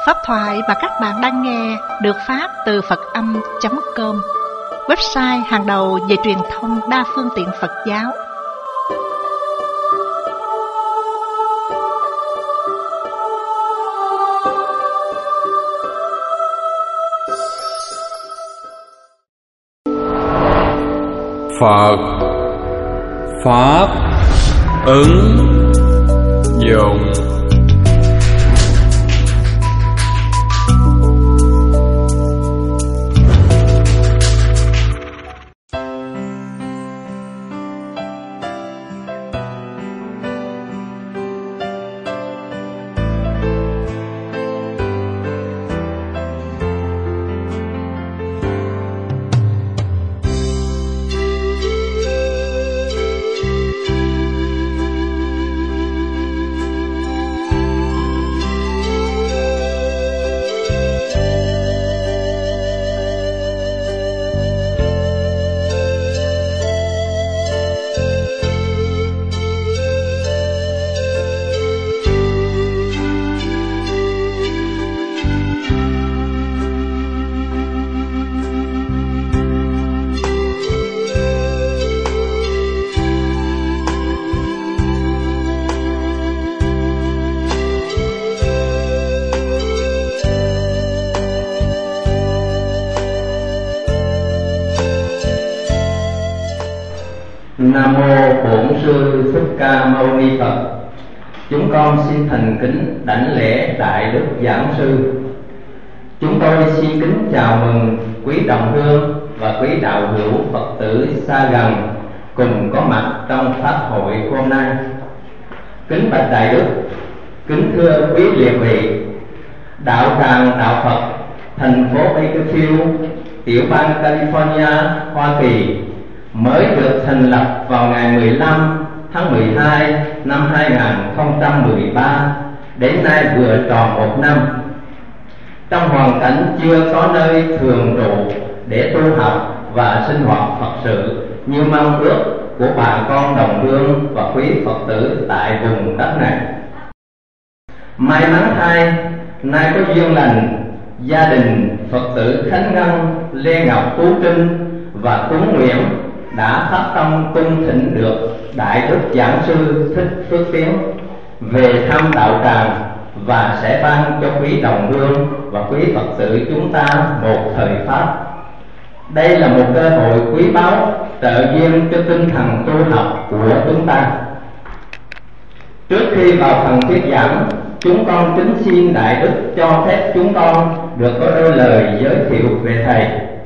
Pháp thoại mà các bạn đang nghe được phát từ Phật-âm.com, website hàng đầu về truyền thông đa phương tiện Phật giáo. Phật Pháp ứng dụng. Nam mô Bổn Sư Thích Ca Mâu Ni Phật. Chúng con xin thành kính đảnh lễ Đại Đức Giảng Sư. Chúng tôi xin kính chào mừng quý đồng hương và quý đạo hữu Phật tử xa gần cùng có mặt trong pháp hội hôm nay. Kính bạch Đại Đức, kính thưa quý liệt vị, đạo tràng đạo Phật thành phố Bakersfield, tiểu bang California, Hoa Kỳ mới được thành lập vào ngày 15 tháng 12 năm 2013, đến nay vừa tròn 1 năm. Trong hoàn cảnh chưa có nơi thường trụ để tu học và sinh hoạt Phật sự như mong ước của bà con đồng hương và quý Phật tử tại vùng đất này. May mắn thay, nay có duyên lành, gia đình Phật tử Khánh Ngân, Lê Ngọc Tú Trinh và Tuấn Nguyễn đã phát tâm cung thỉnh được Đại Đức Giảng Sư Thích Phước Tiến về thăm đạo tràng và sẽ ban cho quý đồng hương và quý Phật tử chúng ta một thời pháp. Đây là một cơ hội quý báu trợ duyên cho tinh thần tu học của chúng ta. Trước khi vào phần thuyết giảng, chúng con kính xin Đại Đức cho phép chúng con được có đôi lời giới thiệu về Thầy.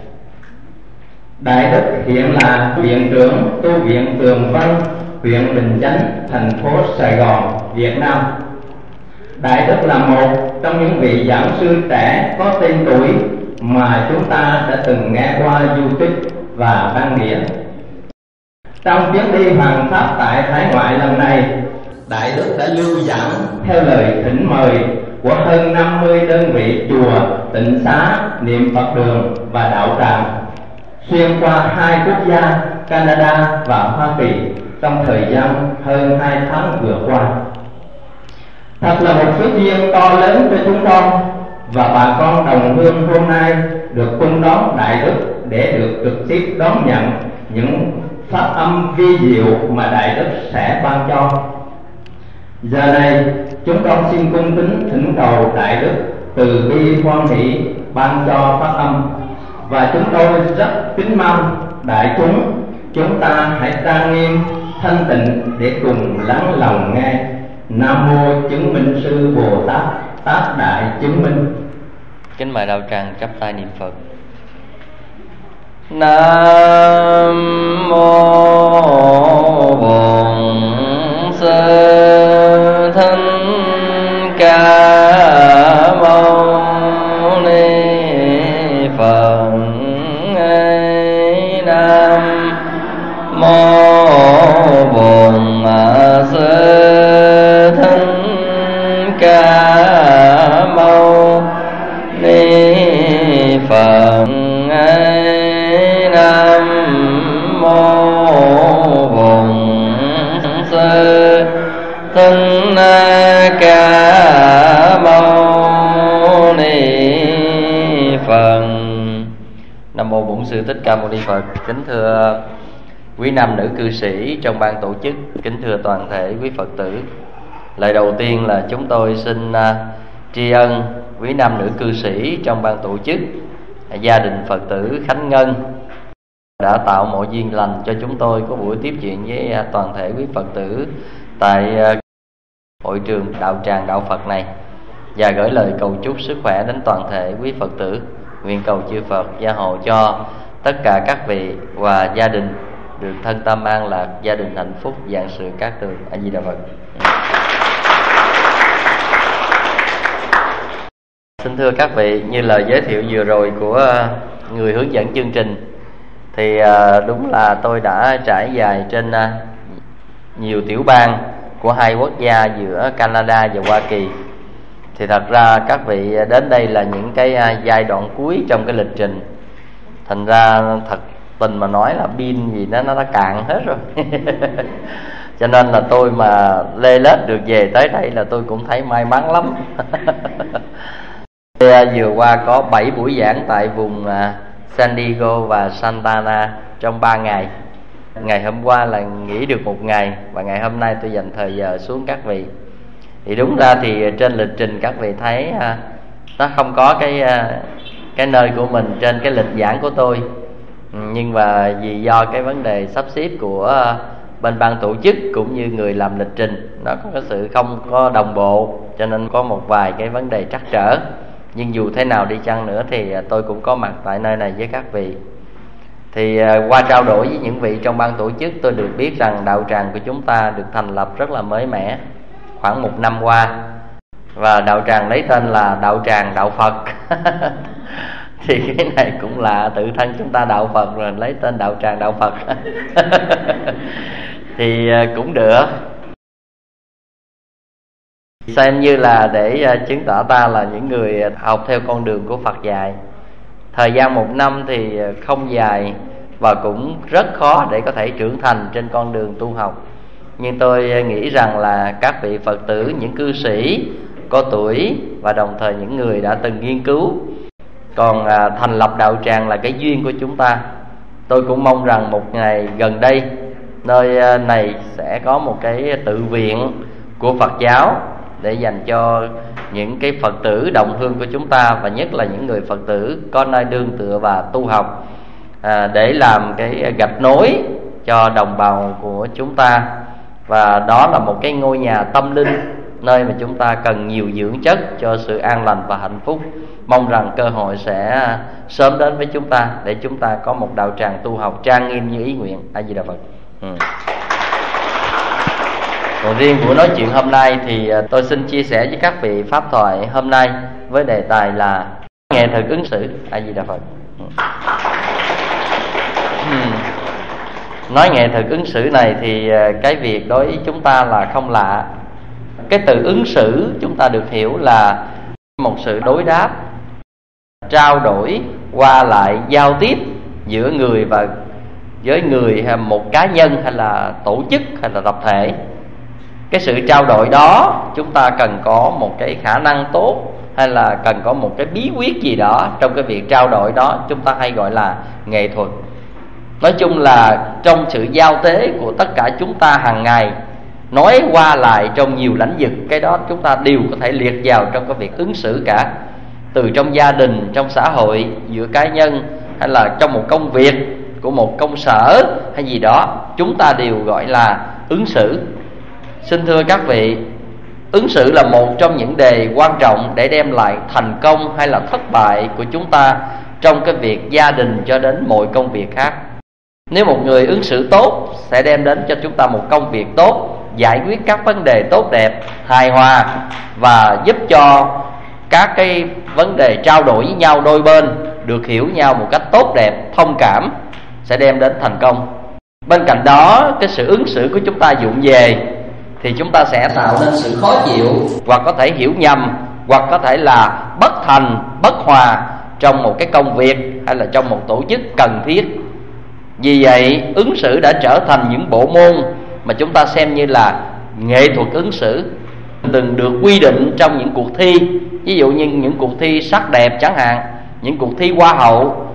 Đại Đức hiện là viện trưởng tu viện Tường Vân, huyện Bình Chánh, thành phố Sài Gòn, Việt Nam. Đại Đức là một trong những vị giảng sư trẻ có tên tuổi mà chúng ta đã từng nghe qua YouTube và Ban Nghĩa. Trong chuyến đi hoàn pháp tại Hải Ngoại lần này, Đại Đức đã lưu giảng theo lời thỉnh mời của hơn 50 đơn vị chùa, tịnh xá, niệm Phật đường và đạo tràng xuyên qua 2 quốc gia Canada và Hoa Kỳ trong thời gian hơn 2 tháng vừa qua. Thật là một phước duyên to lớn cho chúng con và bà con đồng hương hôm nay được cung đón Đại Đức để được trực tiếp đón nhận những pháp âm vi diệu mà Đại Đức sẽ ban cho. Giờ này chúng con xin cung kính thỉnh cầu Đại Đức từ bi hoan hỷ ban cho pháp âm, và chúng tôi rất kính mong đại chúng ta hãy trang nghiêm thanh tịnh để cùng lắng lòng nghe. Nam mô Chứng Minh Sư Bồ Tát, Tác Đại Chứng Minh. Kính mời đạo tràng chắp tay niệm Phật. Nam mô Bổn Sư Thích Ca Mâu Ni Phật. Nam mô Bổn Sư Thích Ca Mâu Ni Phật. Nam mô Bổn Sư Thích Ca Mâu Mô Bổn Sư Thích Ca Mâu Ni Phật. Kính thưa quý nam nữ cư sĩ trong ban tổ chức, kính thưa toàn thể quý Phật tử. Lời đầu tiên là chúng tôi xin tri ân quý nam nữ cư sĩ trong ban tổ chức, gia đình Phật tử Khánh Ngân đã tạo mọi duyên lành cho chúng tôi có buổi tiếp chuyện với toàn thể quý Phật tử tại hội trường đạo tràng đạo Phật này, và gửi lời cầu chúc sức khỏe đến toàn thể quý Phật tử. Nguyện cầu chư Phật gia hộ cho tất cả các vị và gia đình được thân tâm an lạc, gia đình hạnh phúc, vạn sự cát tường. A Di Đà Phật. Xin thưa các vị, như lời giới thiệu vừa rồi của người hướng dẫn chương trình thì đúng là tôi đã trải dài trên nhiều tiểu bang của hai quốc gia giữa Canada và Hoa Kỳ. Thì thật ra các vị đến đây là những cái giai đoạn cuối trong cái lịch trình. Thành ra thật tình mà nói là pin gì nó đã cạn hết rồi. Cho nên là tôi mà lê lết được về tới đây là tôi cũng thấy may mắn lắm. Vừa qua có 7 buổi giảng tại vùng San Diego và Santa Ana trong 3 ngày. Ngày hôm qua là nghỉ được 1 ngày, và ngày hôm nay tôi dành thời giờ xuống các vị. Thì đúng ra thì trên lịch trình các vị thấy nó không có cái nơi của mình trên cái lịch giảng của tôi. Nhưng mà vì do cái vấn đề sắp xếp của bên ban tổ chức cũng như người làm lịch trình, nó có cái sự không có đồng bộ, cho nên có một vài cái vấn đề trắc trở. Nhưng dù thế nào đi chăng nữa thì tôi cũng có mặt tại nơi này với các vị. Thì qua trao đổi với những vị trong ban tổ chức, tôi được biết rằng đạo tràng của chúng ta được thành lập rất là mới mẻ, khoảng 1 năm qua. Và đạo tràng lấy tên là đạo tràng đạo Phật. Thì cái này cũng là tự thân chúng ta đạo Phật rồi lấy tên đạo tràng đạo Phật. Thì cũng được, xem như là để chứng tỏ ta là những người học theo con đường của Phật dạy. Thời gian 1 năm thì không dài và cũng rất khó để có thể trưởng thành trên con đường tu học. Nhưng tôi nghĩ rằng là các vị Phật tử, những cư sĩ có tuổi và đồng thời những người đã từng nghiên cứu, còn thành lập đạo tràng là cái duyên của chúng ta. Tôi cũng mong rằng một ngày gần đây nơi này sẽ có một cái tự viện của Phật giáo để dành cho những cái Phật tử đồng hương của chúng ta, và nhất là những người Phật tử có nơi nương tựa và tu học, để làm cái gạch nối cho đồng bào của chúng ta. Và đó là một cái ngôi nhà tâm linh, nơi mà chúng ta cần nhiều dưỡng chất cho sự an lành và hạnh phúc. Mong rằng cơ hội sẽ sớm đến với chúng ta để chúng ta có một đạo tràng tu học trang nghiêm như ý nguyện. A Di Đà Phật. Còn riêng buổi nói chuyện hôm nay thì tôi xin chia sẻ với các vị pháp thoại hôm nay với đề tài là nghệ thuật ứng xử. A Di Đà Phật. Nói nghệ thuật ứng xử này thì cái việc đối với chúng ta là không lạ. Cái từ ứng xử chúng ta được hiểu là một sự đối đáp, trao đổi, qua lại, giao tiếp giữa người và với người, hay một cá nhân, hay là tổ chức, hay là tập thể. Cái sự trao đổi đó chúng ta cần có một cái khả năng tốt, hay là cần có một cái bí quyết gì đó trong cái việc trao đổi đó, chúng ta hay gọi là nghệ thuật. Nói chung là trong sự giao tế của tất cả chúng ta hàng ngày, nói qua lại trong nhiều lĩnh vực, cái đó chúng ta đều có thể liệt vào trong cái việc ứng xử cả. Từ trong gia đình, trong xã hội, giữa cá nhân, hay là trong một công việc của một công sở hay gì đó, chúng ta đều gọi là ứng xử. Xin thưa các vị, ứng xử là một trong những đề quan trọng để đem lại thành công hay là thất bại của chúng ta trong cái việc gia đình cho đến mọi công việc khác. Nếu một người ứng xử tốt sẽ đem đến cho chúng ta một công việc tốt, giải quyết các vấn đề tốt đẹp, hài hòa, và giúp cho các cái vấn đề trao đổi với nhau đôi bên được hiểu nhau một cách tốt đẹp, thông cảm, sẽ đem đến thành công. Bên cạnh đó, cái sự ứng xử của chúng ta vụng về thì chúng ta sẽ tạo nên sự khó chịu, hoặc có thể hiểu nhầm, hoặc có thể là bất thành, bất hòa trong một cái công việc hay là trong một tổ chức cần thiết. Vì vậy, ứng xử đã trở thành những bộ môn mà chúng ta xem như là nghệ thuật ứng xử, từng được quy định trong những cuộc thi. Ví dụ như những cuộc thi sắc đẹp chẳng hạn, những cuộc thi hoa hậu,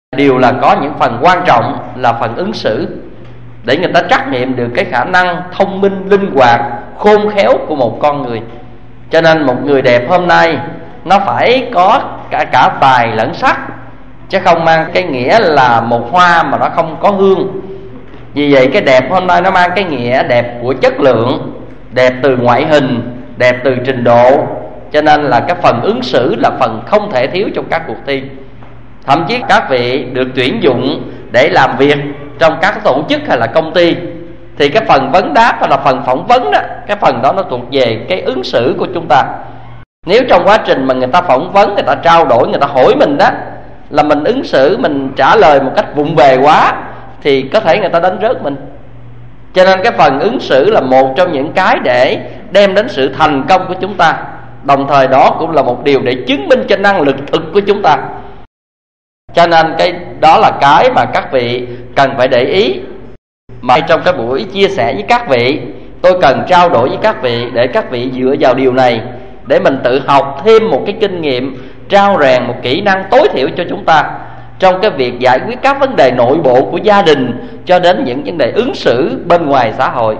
đều là có những phần quan trọng là phần ứng xử, để người ta trắc nghiệm được cái khả năng thông minh, linh hoạt, khôn khéo của một con người. Cho nên một người đẹp hôm nay nó phải có cả tài lẫn sắc, chứ không mang cái nghĩa là một hoa mà nó không có hương. Vì vậy cái đẹp hôm nay nó mang cái nghĩa đẹp của chất lượng, đẹp từ ngoại hình, đẹp từ trình độ. Cho nên là cái phần ứng xử là phần không thể thiếu trong các cuộc thi. Thậm chí các vị được tuyển dụng để làm việc trong các tổ chức hay là công ty, thì cái phần vấn đáp hay là phần phỏng vấn đó, cái phần đó nó thuộc về cái ứng xử của chúng ta. Nếu trong quá trình mà người ta phỏng vấn, người ta trao đổi, người ta hỏi mình đó, là mình ứng xử, mình trả lời một cách vụng về quá, thì có thể người ta đánh rớt mình. Cho nên cái phần ứng xử là một trong những cái để đem đến sự thành công của chúng ta. Đồng thời đó cũng là một điều để chứng minh cho năng lực thực của chúng ta. Cho nên cái đó là cái mà các vị cần phải để ý. Mà trong cái buổi chia sẻ với các vị, tôi cần trao đổi với các vị để các vị dựa vào điều này để mình tự học thêm một cái kinh nghiệm, trao rèn một kỹ năng tối thiểu cho chúng ta trong cái việc giải quyết các vấn đề nội bộ của gia đình cho đến những vấn đề ứng xử bên ngoài xã hội.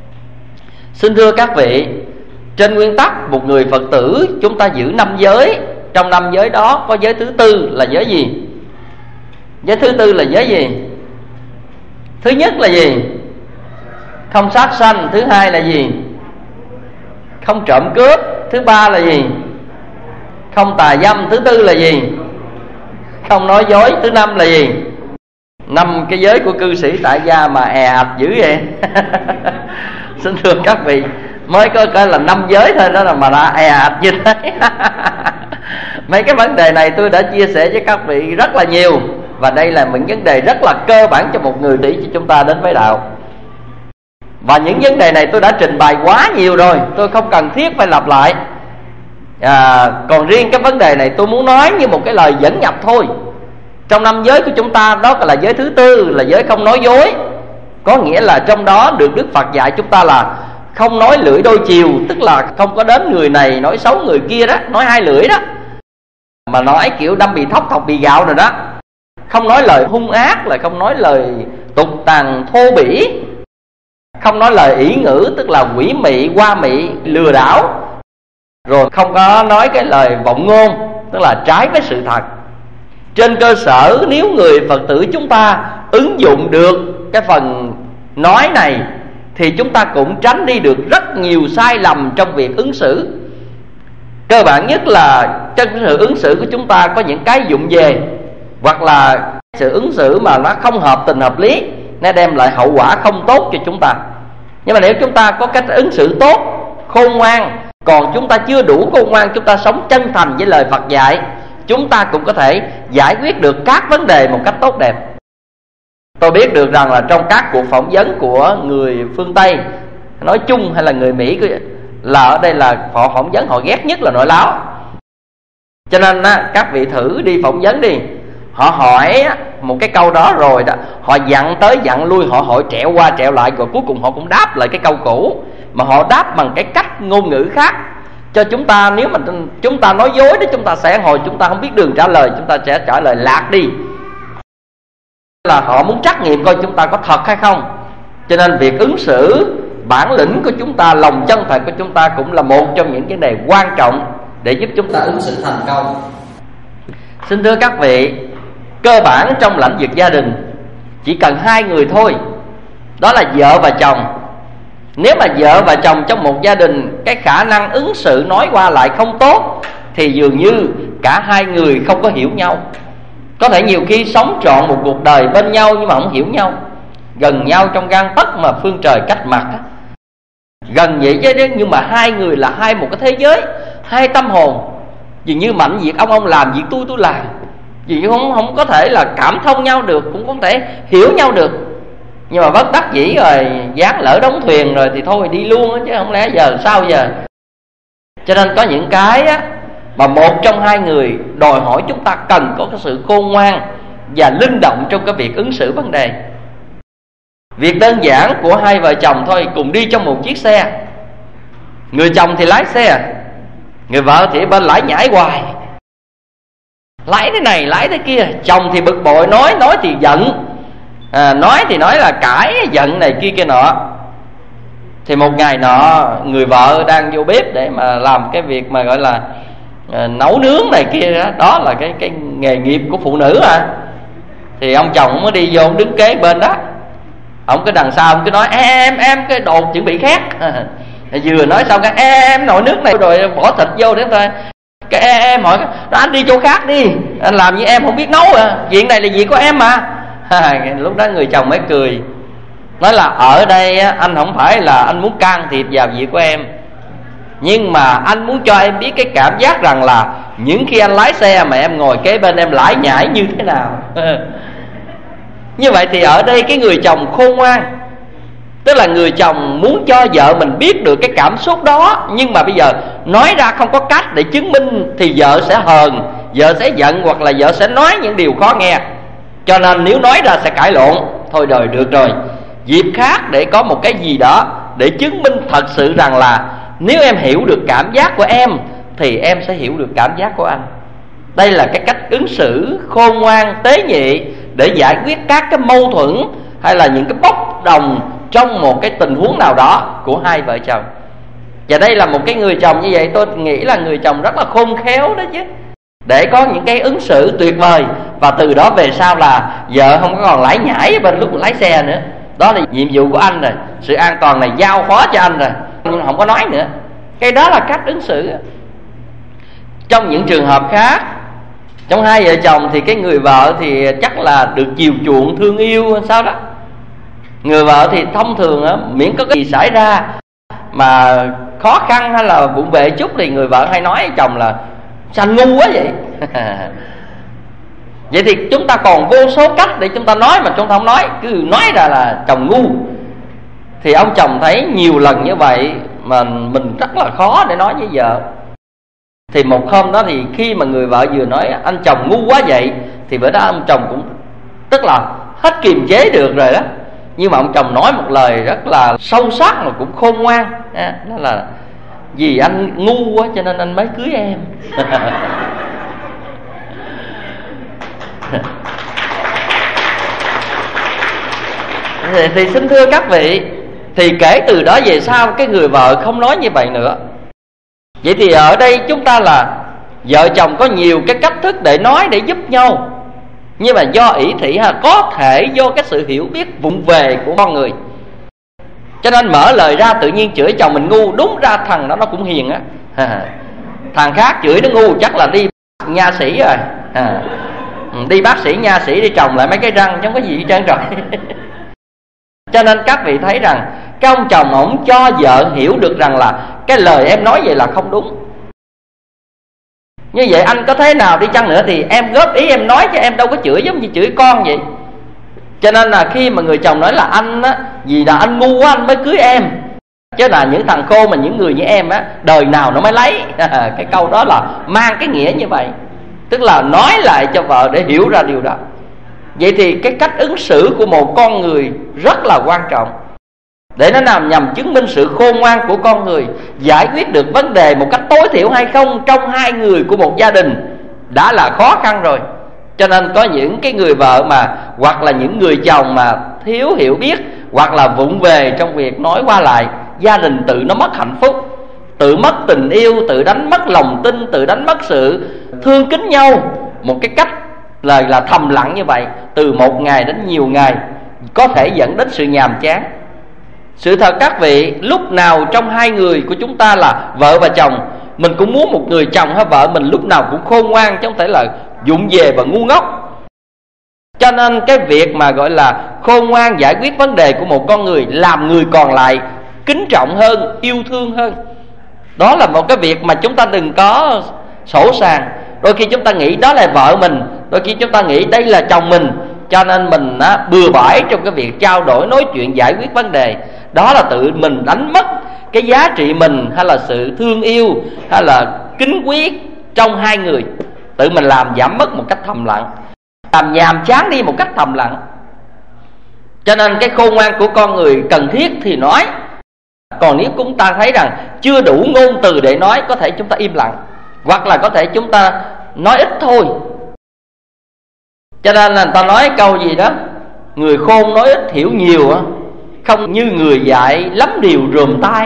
Xin thưa các vị, trên nguyên tắc một người Phật tử chúng ta giữ 5 giới. Trong 5 giới đó có giới thứ tư là giới gì? Giới thứ tư là giới gì? Thứ nhất là gì? Không sát sanh. Thứ hai là gì? Không trộm cướp. Thứ ba là gì? Không tà dâm. Thứ tư là gì? Không nói dối. Thứ năm là gì? 5 cái giới của cư sĩ tại gia mà ạt dữ vậy. Xin thưa các vị, mới có cái là 5 giới thôi đó mà đã ạt như thế. Mấy cái vấn đề này tôi đã chia sẻ với các vị rất là nhiều, và đây là những vấn đề rất là cơ bản cho một người tỷ cho chúng ta đến với đạo. Và những vấn đề này tôi đã trình bày quá nhiều rồi, tôi không cần thiết phải lặp lại. Còn riêng cái vấn đề này tôi muốn nói như một cái lời dẫn nhập thôi. Trong 5 giới của chúng ta, đó là giới thứ tư là giới không nói dối. Có nghĩa là trong đó được Đức Phật dạy chúng ta là không nói lưỡi đôi chiều, tức là không có đến người này nói xấu người kia đó, nói hai lưỡi đó, mà nói kiểu đâm bị thóc thọc bị gạo rồi đó. Không nói lời hung ác, là không nói lời tục tằn thô bỉ, không nói lời ỷ ngữ, tức là quỷ mị, qua mị, lừa đảo, rồi không có nói cái lời vọng ngôn, tức là trái với sự thật. Trên cơ sở nếu người Phật tử chúng ta ứng dụng được cái phần nói này, thì chúng ta cũng tránh đi được rất nhiều sai lầm trong việc ứng xử. Cơ bản nhất là trong sự ứng xử của chúng ta có những cái vụng về, hoặc là sự ứng xử mà nó không hợp tình hợp lý, nó đem lại hậu quả không tốt cho chúng ta. Nhưng mà nếu chúng ta có cách ứng xử tốt, khôn ngoan, còn chúng ta chưa đủ khôn ngoan, chúng ta sống chân thành với lời Phật dạy, chúng ta cũng có thể giải quyết được các vấn đề một cách tốt đẹp. Tôi biết được rằng là trong các cuộc phỏng vấn của người phương Tây nói chung hay là người Mỹ, là ở đây là họ phỏng vấn họ ghét nhất là nói láo. Cho nên các vị thử đi phỏng vấn đi, họ hỏi một cái câu đó rồi đó, họ dặn tới dặn lui, họ hỏi trẹo qua trẹo lại, rồi cuối cùng họ cũng đáp lại cái câu cũ, mà họ đáp bằng cái cách ngôn ngữ khác. Cho chúng ta, nếu mà chúng ta nói dối đó, chúng ta sẽ hồi chúng ta không biết đường trả lời, chúng ta sẽ trả lời lạc đi. Là họ muốn trắc nghiệm coi chúng ta có thật hay không. Cho nên việc ứng xử, bản lĩnh của chúng ta, lòng chân thật của chúng ta cũng là một trong những vấn đề quan trọng để giúp chúng ta ứng xử thành công. Xin thưa các vị, cơ bản trong lĩnh vực gia đình chỉ cần 2 người thôi, đó là vợ và chồng. Nếu mà vợ và chồng trong một gia đình cái khả năng ứng xử nói qua lại không tốt, thì dường như cả 2 người không có hiểu nhau. Có thể nhiều khi sống trọn một cuộc đời bên nhau nhưng mà không hiểu nhau, gần nhau trong gang tấc mà phương trời cách mặt. Gần vậy chứ, nhưng mà 2 người là hai một cái thế giới, 2 tâm hồn. Dường như mạnh việc ông làm, việc tôi làm. Dường như không có thể là cảm thông nhau được, cũng không thể hiểu nhau được. Nhưng mà bất đắc dĩ rồi, dán lỡ đóng thuyền rồi thì thôi đi luôn á, chứ không lẽ giờ sao giờ. Cho nên có những cái á, mà một trong 2 người đòi hỏi chúng ta cần có cái sự khôn ngoan và linh động trong cái việc ứng xử vấn đề. Việc đơn giản của 2 vợ chồng thôi, cùng đi trong một chiếc xe, người chồng thì lái xe, người vợ thì bên lái nhảy hoài. lấy thế này lấy thế kia. Chồng thì bực bội, nói thì giận, nói thì nói là cãi, giận này kia kia nọ. Thì một ngày nọ, người vợ đang vô bếp để mà làm cái việc mà gọi là nấu nướng này kia đó. Đó là cái nghề nghiệp của phụ nữ à. Thì ông chồng mới đi vô, ông đứng kế bên đó. Ông cứ đằng sau, ông cứ nói em cái đồ chuẩn bị khác. Vừa nói xong cái em nồi nước này rồi bỏ thịt vô để thôi. Cái em hỏi đó, anh đi chỗ khác đi, anh làm như em không biết nấu à, chuyện này là việc của em mà. Lúc đó người chồng mới cười, nói là ở đây anh không phải là anh muốn can thiệp vào việc của em, nhưng mà anh muốn cho em biết cái cảm giác rằng là những khi anh lái xe mà em ngồi kế bên em lải nhải như thế nào. Như vậy thì ở đây cái người chồng khôn ngoan, tức là người chồng muốn cho vợ mình biết được cái cảm xúc đó, nhưng mà bây giờ nói ra không có cách để chứng minh thì vợ sẽ hờn, vợ sẽ giận, hoặc là vợ sẽ nói những điều khó nghe. Cho nên nếu nói ra sẽ cãi lộn. Thôi đời được rồi, dịp khác để có một cái gì đó để chứng minh thật sự rằng là nếu em hiểu được cảm giác của em thì em sẽ hiểu được cảm giác của anh. Đây là cái cách ứng xử khôn ngoan, tế nhị để giải quyết các cái mâu thuẫn hay là những cái bốc đồng trong một cái tình huống nào đó của hai vợ chồng. Và đây là một cái người chồng như vậy, tôi nghĩ là người chồng rất là khôn khéo đó chứ, để có những cái ứng xử tuyệt vời. Và từ đó về sau là vợ không có còn lải nhải bên lúc lái xe nữa. Đó là nhiệm vụ của anh rồi, sự an toàn này giao phó cho anh rồi, nhưng không có nói nữa. Cái đó là cách ứng xử. Trong những trường hợp khác, trong hai vợ chồng thì cái người vợ thì chắc là được chiều chuộng thương yêu hay sao đó. Người vợ thì thông thường á, miễn có cái gì xảy ra mà khó khăn hay là vụng về chút thì người vợ hay nói với chồng là sao anh ngu quá vậy. Vậy thì chúng ta còn vô số cách để chúng ta nói mà chúng ta không nói, cứ nói ra là chồng ngu. Thì ông chồng thấy nhiều lần như vậy mà mình rất là khó để nói với vợ. Thì một hôm đó thì khi mà người vợ vừa nói anh chồng ngu quá vậy, thì bữa đó ông chồng cũng tức là hết kiềm chế được rồi đó. Nhưng mà ông chồng nói một lời rất là sâu sắc mà cũng khôn ngoan. Đó là vì anh ngu quá cho nên anh mới cưới em. Thì xin thưa các vị, thì kể từ đó về sau cái người vợ không nói như vậy nữa. Vậy thì ở đây chúng ta là vợ chồng có nhiều cái cách thức để nói để giúp nhau. Nhưng mà do ỷ thị ha, có thể do cái sự hiểu biết vụng về của con người, cho nên mở lời ra tự nhiên chửi chồng mình ngu. Đúng ra thằng đó nó cũng hiền á. Thằng khác chửi nó ngu chắc là đi nha sĩ rồi. Đi bác sĩ nha sĩ đi trồng lại mấy cái răng chứ không có gì hết trơn rồi. Cho nên các vị thấy rằng cái ông chồng ổng cho vợ hiểu được rằng là cái lời em nói vậy là không đúng. Như vậy anh có thế nào đi chăng nữa thì em góp ý em nói, chứ em đâu có chửi giống như chửi con vậy. Cho nên là khi mà người chồng nói là anh á, vì là anh ngu quá anh mới cưới em, chứ là những thằng khô mà những người như em á, đời nào nó mới lấy. Cái câu đó là mang cái nghĩa như vậy, tức là nói lại cho vợ để hiểu ra điều đó. Vậy thì cái cách ứng xử của một con người rất là quan trọng, để nó làm nhằm chứng minh sự khôn ngoan của con người, giải quyết được vấn đề một cách tối thiểu hay không trong hai người của một gia đình đã là khó khăn rồi. Cho nên có những cái người vợ mà, hoặc là những người chồng mà thiếu hiểu biết, hoặc là vụng về trong việc nói qua lại, gia đình tự nó mất hạnh phúc, tự mất tình yêu, tự đánh mất lòng tin, tự đánh mất sự thương kính nhau. Một cái cách là thầm lặng như vậy, từ một ngày đến nhiều ngày, có thể dẫn đến sự nhàm chán. Sự thật các vị, lúc nào trong hai người của chúng ta là vợ và chồng, mình cũng muốn một người chồng hay vợ mình lúc nào cũng khôn ngoan, chứ không thể là vụng về và ngu ngốc. Cho nên cái việc mà gọi là khôn ngoan giải quyết vấn đề của một con người, làm người còn lại kính trọng hơn, yêu thương hơn. Đó là một cái việc mà chúng ta đừng có sổ sàng. Đôi khi chúng ta nghĩ đó là vợ mình, đôi khi chúng ta nghĩ đây là chồng mình, cho nên mình bừa bãi trong cái việc trao đổi, nói chuyện, giải quyết vấn đề. Đó là tự mình đánh mất cái giá trị mình, hay là sự thương yêu, hay là kính quý trong hai người. Tự mình làm giảm mất một cách thầm lặng, làm nhàm chán đi một cách thầm lặng. Cho nên cái khôn ngoan của con người cần thiết thì nói. Còn nếu chúng ta thấy rằng chưa đủ ngôn từ để nói, có thể chúng ta im lặng, hoặc là có thể chúng ta nói ít thôi. Cho nên là người ta nói câu gì đó, người khôn nói ít hiểu nhiều á, không như người dạy lắm điều rườm tai.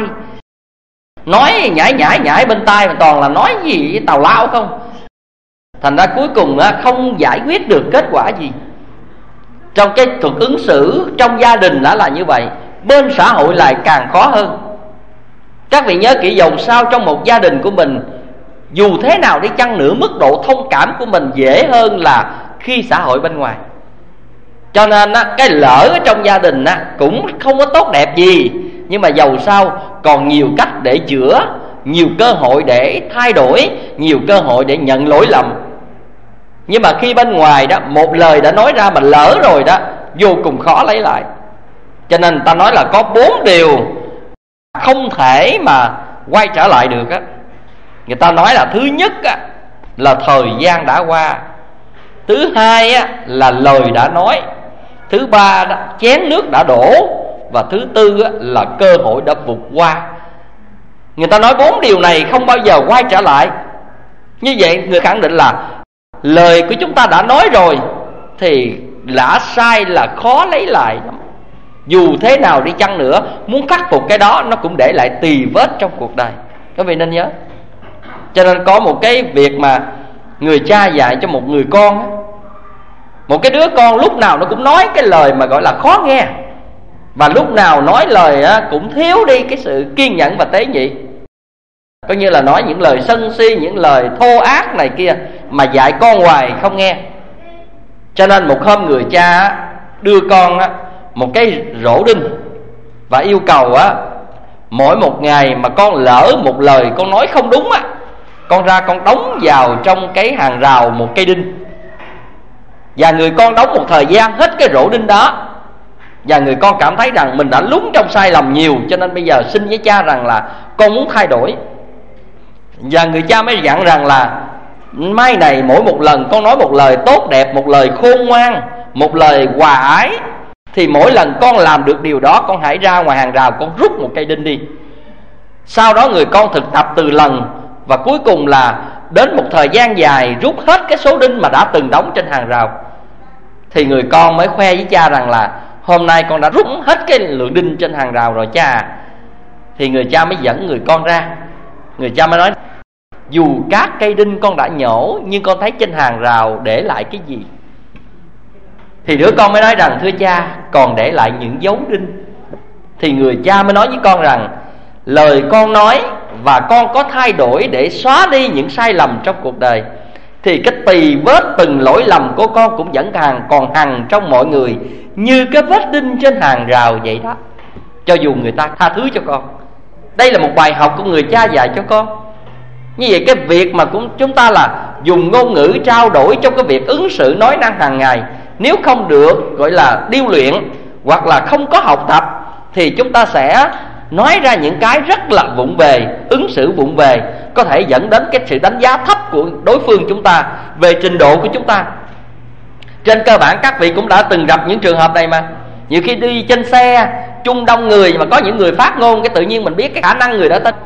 Nói nhảy bên tai mà toàn là nói gì tào lao không. Thành ra cuối cùng á, không giải quyết được kết quả gì. Trong cái thuật ứng xử trong gia đình đã là như vậy, bên xã hội lại càng khó hơn. Các vị nhớ kỹ, dầu sao trong một gia đình của mình, dù thế nào đi chăng nữa, mức độ thông cảm của mình dễ hơn là khi xã hội bên ngoài. Cho nên á, cái lỡ ở trong gia đình á, cũng không có tốt đẹp gì, nhưng mà dầu sao còn nhiều cách để chữa, nhiều cơ hội để thay đổi, nhiều cơ hội để nhận lỗi lầm. Nhưng mà khi bên ngoài đó, một lời đã nói ra mà lỡ rồi đó, vô cùng khó lấy lại. Cho nên ta nói là có 4 điều không thể mà quay trở lại được á. Người ta nói là thứ nhất á, là thời gian đã qua. Thứ hai á, là lời đã nói. Thứ ba đó, chén nước đã đổ. Và thứ tư á, là cơ hội đã vụt qua. Người ta nói 4 điều này không bao giờ quay trở lại. Như vậy người khẳng định là lời của chúng ta đã nói rồi thì lã sai là khó lấy lại lắm. Dù thế nào đi chăng nữa, muốn khắc phục cái đó nó cũng để lại tì vết trong cuộc đời. Các vị nên nhớ. Cho nên có một cái việc mà người cha dạy cho một người con, một cái đứa con lúc nào nó cũng nói cái lời mà gọi là khó nghe, và lúc nào nói lời cũng thiếu đi cái sự kiên nhẫn và tế nhị. Coi như là nói những lời sân si, những lời thô ác này kia, mà dạy con hoài không nghe. Cho nên một hôm người cha đưa con một cái rổ đinh và yêu cầu mỗi một ngày mà con lỡ một lời con nói không đúng con ra con đóng vào trong cái hàng rào một cây đinh. Và người con đóng một thời gian hết cái rổ đinh đó, và người con cảm thấy rằng mình đã lún trong sai lầm nhiều, cho nên bây giờ xin với cha rằng là con muốn thay đổi. Và người cha mới dặn rằng là mai này mỗi một lần con nói một lời tốt đẹp, một lời khôn ngoan, một lời hòa ái, thì mỗi lần con làm được điều đó, con hãy ra ngoài hàng rào con rút một cây đinh đi. Sau đó người con thực tập từ lần, và cuối cùng là đến một thời gian dài rút hết cái số đinh mà đã từng đóng trên hàng rào. Thì người con mới khoe với cha rằng là hôm nay con đã rút hết cái lượng đinh trên hàng rào rồi cha. Thì người cha mới dẫn người con ra. Người cha mới nói, dù các cây đinh con đã nhổ, nhưng con thấy trên hàng rào để lại cái gì? Thì đứa con mới nói rằng, thưa cha, còn để lại những dấu đinh. Thì người cha mới nói với con rằng, lời con nói và con có thay đổi để xóa đi những sai lầm trong cuộc đời, thì cái tì vết từng lỗi lầm của con cũng vẫn còn hằn trong mọi người, như cái vết đinh trên hàng rào vậy đó. Cho dù người ta tha thứ cho con. Đây là một bài học của người cha dạy cho con. Như vậy cái việc mà chúng ta là dùng ngôn ngữ trao đổi trong cái việc ứng xử nói năng hàng ngày, nếu không được gọi là điêu luyện hoặc là không có học tập, thì chúng ta sẽ nói ra những cái rất là vụng về, ứng xử vụng về, có thể dẫn đến cái sự đánh giá thấp của đối phương chúng ta về trình độ của chúng ta. Trên cơ bản các vị cũng đã từng gặp những trường hợp này mà. Nhiều khi đi trên xe chung đông người mà có những người phát ngôn, cái tự nhiên mình biết cái khả năng người đó tin.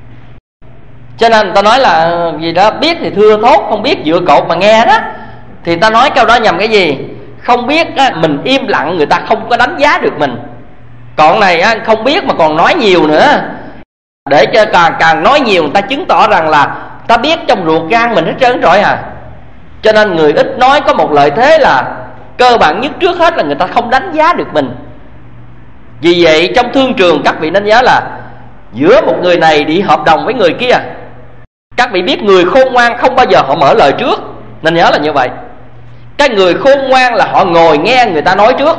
Cho nên người ta nói là gì đó, biết thì thưa thốt, không biết dựa cột mà nghe đó. Thì ta nói câu đó nhằm cái gì? Không biết mình im lặng, người ta không có đánh giá được mình. Còn này không biết mà còn nói nhiều nữa, để cho càng nói nhiều người ta chứng tỏ rằng là ta biết trong ruột gan mình hết trơn rồi à. Cho nên người ít nói có một lợi thế là cơ bản nhất trước hết là người ta không đánh giá được mình. Vì vậy trong thương trường các vị nên nhớ là giữa một người này đi hợp đồng với người kia, các vị biết người khôn ngoan không bao giờ họ mở lời trước, nên nhớ là như vậy. Cái người khôn ngoan là họ ngồi nghe người ta nói trước.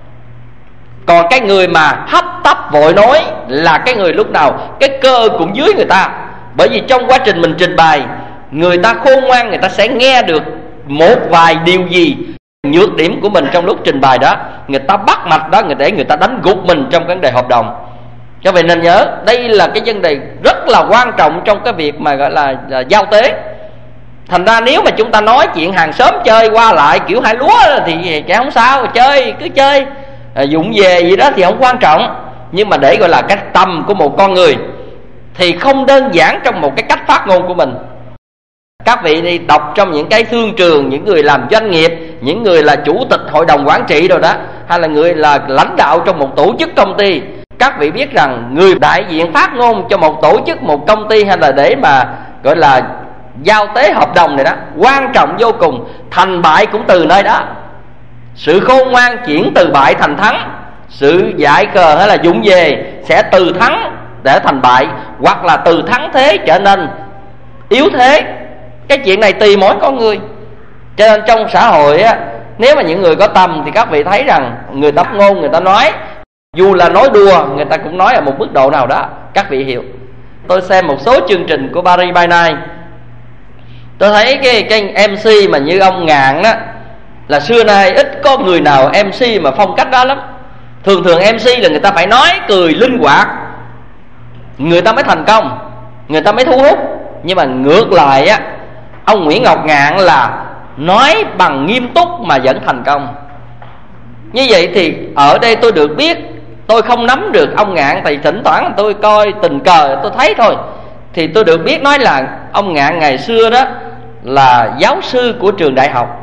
Còn cái người mà hấp tấp vội nói là cái người lúc nào cái cơ cũng dưới người ta. Bởi vì trong quá trình mình trình bày, người ta khôn ngoan, người ta sẽ nghe được một vài điều gì nhược điểm của mình trong lúc trình bày đó, người ta bắt mạch đó, để người ta đánh gục mình trong vấn đề hợp đồng. Cho vậy nên nhớ, đây là cái vấn đề rất là quan trọng trong cái việc mà gọi là giao tế. Thành ra nếu mà chúng ta nói chuyện hàng xóm chơi qua lại kiểu hai lúa thì chả không sao, chơi cứ chơi, dụng về gì đó thì không quan trọng. Nhưng mà để gọi là cái tầm của một con người thì không đơn giản trong một cái cách phát ngôn của mình. Các vị đi đọc trong những cái thương trường, những người làm doanh nghiệp, những người là chủ tịch hội đồng quản trị rồi đó, hay là người là lãnh đạo trong một tổ chức công ty, các vị biết rằng người đại diện phát ngôn cho một tổ chức, một công ty, hay là để mà gọi là giao tế hợp đồng này đó, quan trọng vô cùng. Thành bại cũng từ nơi đó. Sự khôn ngoan chuyển từ bại thành thắng, sự dại khờ hay là vụng về sẽ từ thắng để thành bại, hoặc là từ thắng thế trở nên yếu thế. Cái chuyện này tùy mỗi con người. Cho nên trong xã hội á, nếu mà những người có tâm thì các vị thấy rằng người ta ngôn, người ta nói, dù là nói đùa, người ta cũng nói ở một mức độ nào đó, các vị hiểu. Tôi xem một số chương trình của Paris by Night, tôi thấy cái MC mà như ông Ngạn đó, là xưa nay ít có người nào MC mà phong cách đó lắm. Thường thường MC là người ta phải nói cười linh hoạt, người ta mới thành công, người ta mới thu hút. Nhưng mà ngược lại á, ông Nguyễn Ngọc Ngạn là nói bằng nghiêm túc mà vẫn thành công. Như vậy thì ở đây tôi được biết, tôi không nắm được ông Ngạn, thì thỉnh thoảng tôi coi tình cờ tôi thấy thôi. Thì tôi được biết nói là ông Ngạn ngày xưa đó là giáo sư của trường đại học.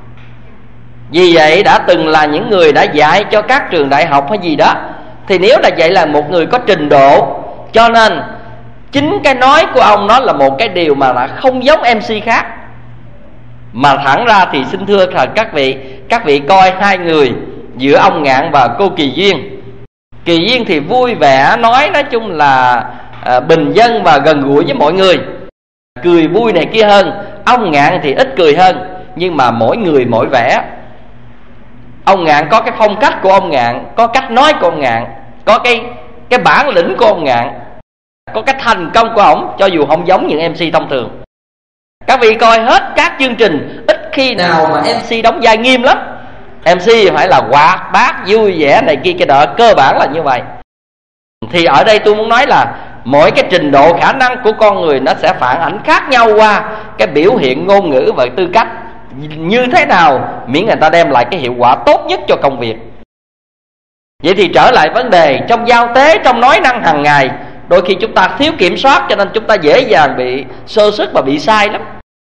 Vì vậy đã từng là những người đã dạy cho các trường đại học hay gì đó. Thì nếu là vậy là một người có trình độ, cho nên chính cái nói của ông nó là một cái điều mà là không giống MC khác. Mà thẳng ra thì xin thưa các vị coi hai người giữa ông Ngạn và cô Kỳ Duyên. Kỳ Duyên thì vui vẻ nói chung là bình dân và gần gũi với mọi người, cười vui này kia hơn. Ông Ngạn thì ít cười hơn, nhưng mà mỗi người mỗi vẻ. Ông Ngạn có cái phong cách của ông Ngạn, có cách nói của ông Ngạn, có cái bản lĩnh của ông Ngạn, có cái thành công của ổng, cho dù không giống những MC thông thường. Các vị coi hết các chương trình, ít khi nào mà MC đóng vai nghiêm lắm. MC phải là hoạt bát, vui vẻ này kia nọ, cơ bản là như vậy. Thì ở đây tôi muốn nói là mỗi cái trình độ khả năng của con người nó sẽ phản ảnh khác nhau qua cái biểu hiện ngôn ngữ và tư cách như thế nào, miễn người ta đem lại cái hiệu quả tốt nhất cho công việc. Vậy thì trở lại vấn đề trong giao tế, trong nói năng hàng ngày, đôi khi chúng ta thiếu kiểm soát, cho nên chúng ta dễ dàng bị sơ suất và bị sai lắm.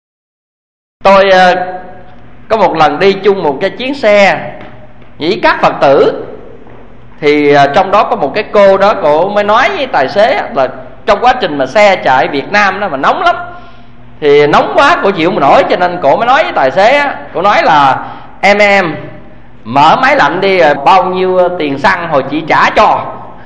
Tôi có một lần đi chung một cái chuyến xe với các Phật tử, thì trong đó có một cái cô đó, cô mới nói với tài xế là trong quá trình mà xe chạy Việt Nam đó mà nóng lắm, thì nóng quá cô chịu mà nổi, cho nên cô mới nói với tài xế, cô nói là em mở máy lạnh đi, bao nhiêu tiền xăng hồi chị trả cho.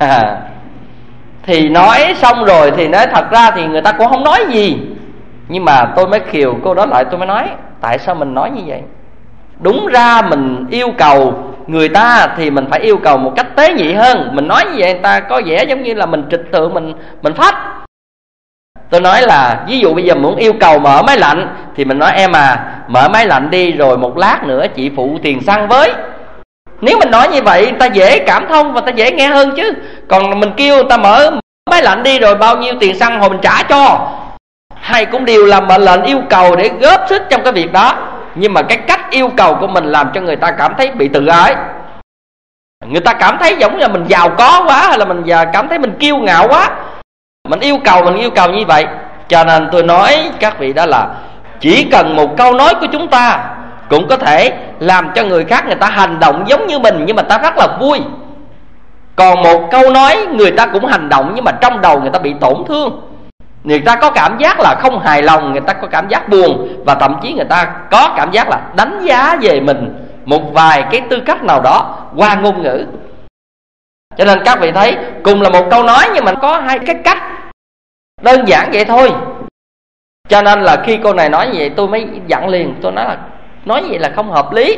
Thì nói xong rồi thì nói thật ra thì người ta cũng không nói gì, nhưng mà tôi mới khiều cô đó lại, tôi mới nói tại sao mình nói như vậy. Đúng ra mình yêu cầu người ta thì mình phải yêu cầu một cách tế nhị hơn. Mình nói như vậy người ta có vẻ giống như là mình trịch thượng, mình phách. Tôi nói là ví dụ bây giờ muốn yêu cầu mở máy lạnh thì mình nói em mở máy lạnh đi, rồi một lát nữa chị phụ tiền xăng với. Nếu mình nói như vậy người ta dễ cảm thông và ta dễ nghe hơn chứ. Còn mình kêu người ta mở máy lạnh đi rồi bao nhiêu tiền xăng hồi mình trả cho, hay cũng đều là mệnh lệnh yêu cầu để góp sức trong cái việc đó. Nhưng mà cái cách yêu cầu của mình làm cho người ta cảm thấy bị tự ái. Người ta cảm thấy giống như mình giàu có quá, hay là mình cảm thấy mình kiêu ngạo quá. Mình yêu cầu như vậy. Cho nên tôi nói các vị đó là chỉ cần một câu nói của chúng ta cũng có thể làm cho người khác người ta hành động giống như mình, nhưng mà ta rất là vui. Còn một câu nói người ta cũng hành động, nhưng mà trong đầu người ta bị tổn thương, người ta có cảm giác là không hài lòng, người ta có cảm giác buồn, và thậm chí người ta có cảm giác là đánh giá về mình một vài cái tư cách nào đó qua ngôn ngữ. Cho nên các vị thấy cùng là một câu nói nhưng mà có hai cái cách đơn giản vậy thôi. Cho nên là khi cô này nói như vậy tôi mới dặn liền, tôi nói là nói như vậy là không hợp lý.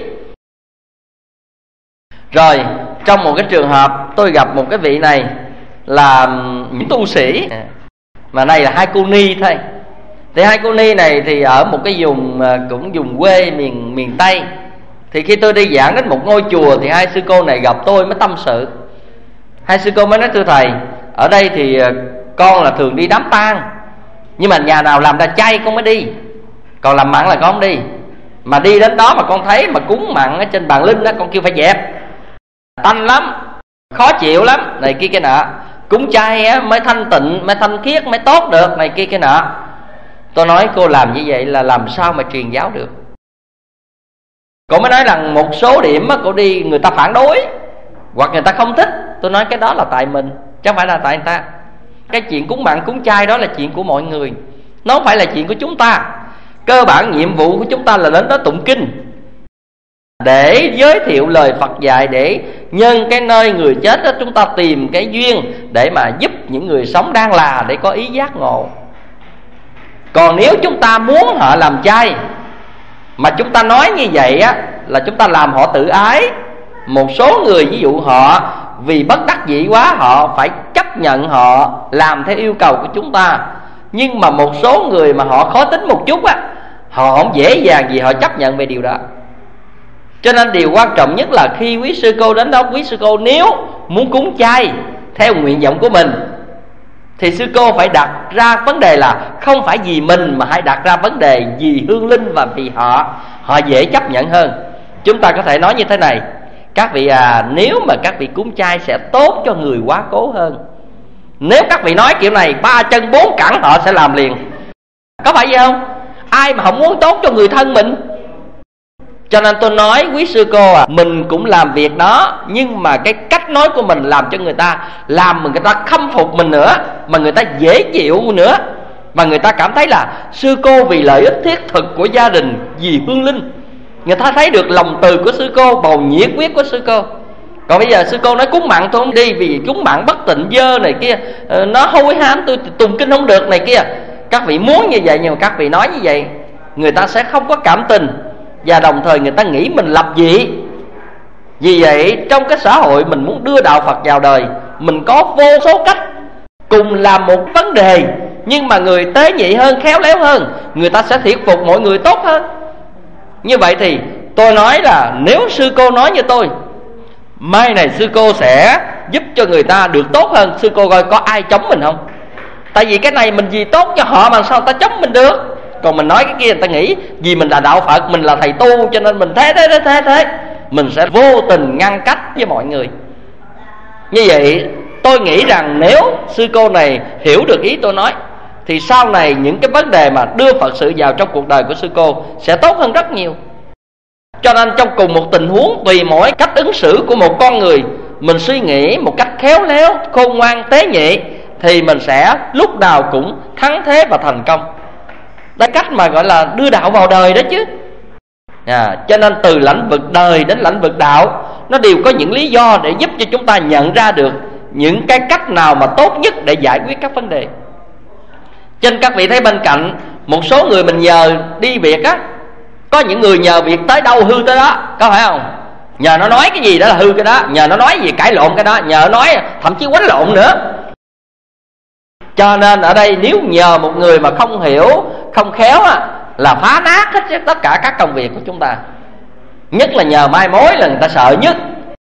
Rồi trong một cái trường hợp tôi gặp một cái vị này là những tu sĩ, mà này là hai cô ni thôi. Thì hai cô ni này thì ở một cái vùng cũng vùng quê miền Tây. Thì khi tôi đi giảng đến một ngôi chùa thì hai sư cô này gặp tôi mới tâm sự. Hai sư cô mới nói thưa thầy, ở đây thì con là thường đi đám tang, nhưng mà nhà nào làm ra chay con mới đi, còn làm mặn là con không đi. Mà đi đến đó mà con thấy mà cúng mặn ở trên bàn linh đó, con kêu phải dẹp, tanh lắm, khó chịu lắm, này kia cái nọ. Cúng chay á, mới thanh tịnh, mới thanh khiết, mới tốt được, này kia cái nọ. Tôi nói cô làm như vậy là làm sao mà truyền giáo được. Cô mới nói rằng một số điểm cô đi người ta phản đối hoặc người ta không thích. Tôi nói cái đó là tại mình, chứ không phải là tại người ta. Cái chuyện cúng mặn cúng chay đó là chuyện của mọi người, nó không phải là chuyện của chúng ta. Cơ bản nhiệm vụ của chúng ta là đến đó tụng kinh để giới thiệu lời Phật dạy, để nhân cái nơi người chết đó chúng ta tìm cái duyên để mà giúp những người sống đang là để có ý giác ngộ. Còn nếu chúng ta muốn họ làm chay mà chúng ta nói như vậy á, là chúng ta làm họ tự ái. Một số người ví dụ họ vì bất đắc dĩ quá, họ phải chấp nhận họ làm theo yêu cầu của chúng ta. Nhưng mà một số người mà họ khó tính một chút á, họ không dễ dàng gì họ chấp nhận về điều đó. Cho nên điều quan trọng nhất là khi quý sư cô đến đó, quý sư cô nếu muốn cúng chay theo nguyện vọng của mình thì sư cô phải đặt ra vấn đề là không phải vì mình, mà hãy đặt ra vấn đề vì hương linh và vì họ dễ chấp nhận hơn. Chúng ta có thể nói như thế này: các vị nếu mà các vị cúng chay sẽ tốt cho người quá cố hơn. Nếu các vị nói kiểu này 3 chân 4 cẳng họ sẽ làm liền. Có phải vậy không? Ai mà không muốn tốt cho người thân mình. Cho nên tôi nói quý sư cô mình cũng làm việc đó, nhưng mà cái cách nói của mình làm cho người ta, làm mà người ta khâm phục mình nữa, mà người ta dễ chịu nữa, mà người ta cảm thấy là sư cô vì lợi ích thiết thực của gia đình, vì hương linh. Người ta thấy được lòng từ của sư cô, bầu nhiệt huyết của sư cô. Còn bây giờ sư cô nói cúng mặn tôi không đi, vì cúng mặn bất tịnh dơ này kia, nó hôi hám, tôi tùng kinh không được này kia. Các vị muốn như vậy, nhưng mà các vị nói như vậy người ta sẽ không có cảm tình, và đồng thời người ta nghĩ mình lập dị. Vì vậy trong cái xã hội mình muốn đưa đạo Phật vào đời, mình có vô số cách cùng làm một vấn đề, nhưng mà người tế nhị hơn, khéo léo hơn, người ta sẽ thuyết phục mọi người tốt hơn. Như vậy thì tôi nói là nếu sư cô nói như tôi, mai này sư cô sẽ giúp cho người ta được tốt hơn, sư cô coi có ai chống mình không? Tại vì cái này mình vì tốt cho họ mà sao ta chống mình được. Còn mình nói cái kia người ta nghĩ vì mình là đạo Phật, mình là thầy tu, cho nên mình thế mình sẽ vô tình ngăn cách với mọi người. Như vậy tôi nghĩ rằng nếu sư cô này hiểu được ý tôi nói, thì sau này những cái vấn đề mà đưa Phật sự vào trong cuộc đời của sư cô sẽ tốt hơn rất nhiều. Cho nên trong cùng một tình huống, tùy mỗi cách ứng xử của một con người, mình suy nghĩ một cách khéo léo, khôn ngoan, tế nhị, thì mình sẽ lúc nào cũng thắng thế và thành công. Đây cách mà gọi là đưa đạo vào đời đó chứ. Cho nên từ lĩnh vực đời đến lĩnh vực đạo, nó đều có những lý do để giúp cho chúng ta nhận ra được những cái cách nào mà tốt nhất để giải quyết các vấn đề. Cho nên các vị thấy bên cạnh một số người mình nhờ đi việc á, có những người nhờ việc tới đâu hư tới đó, có phải không? Nhờ nó nói cái gì đó là hư cái đó, nhờ nó nói gì cãi lộn cái đó, nhờ nó nói thậm chí quánh lộn nữa. Cho nên ở đây nếu nhờ một người mà không hiểu, không khéo á, là phá nát hết tất cả các công việc của chúng ta. Nhất là nhờ mai mối là người ta sợ nhất.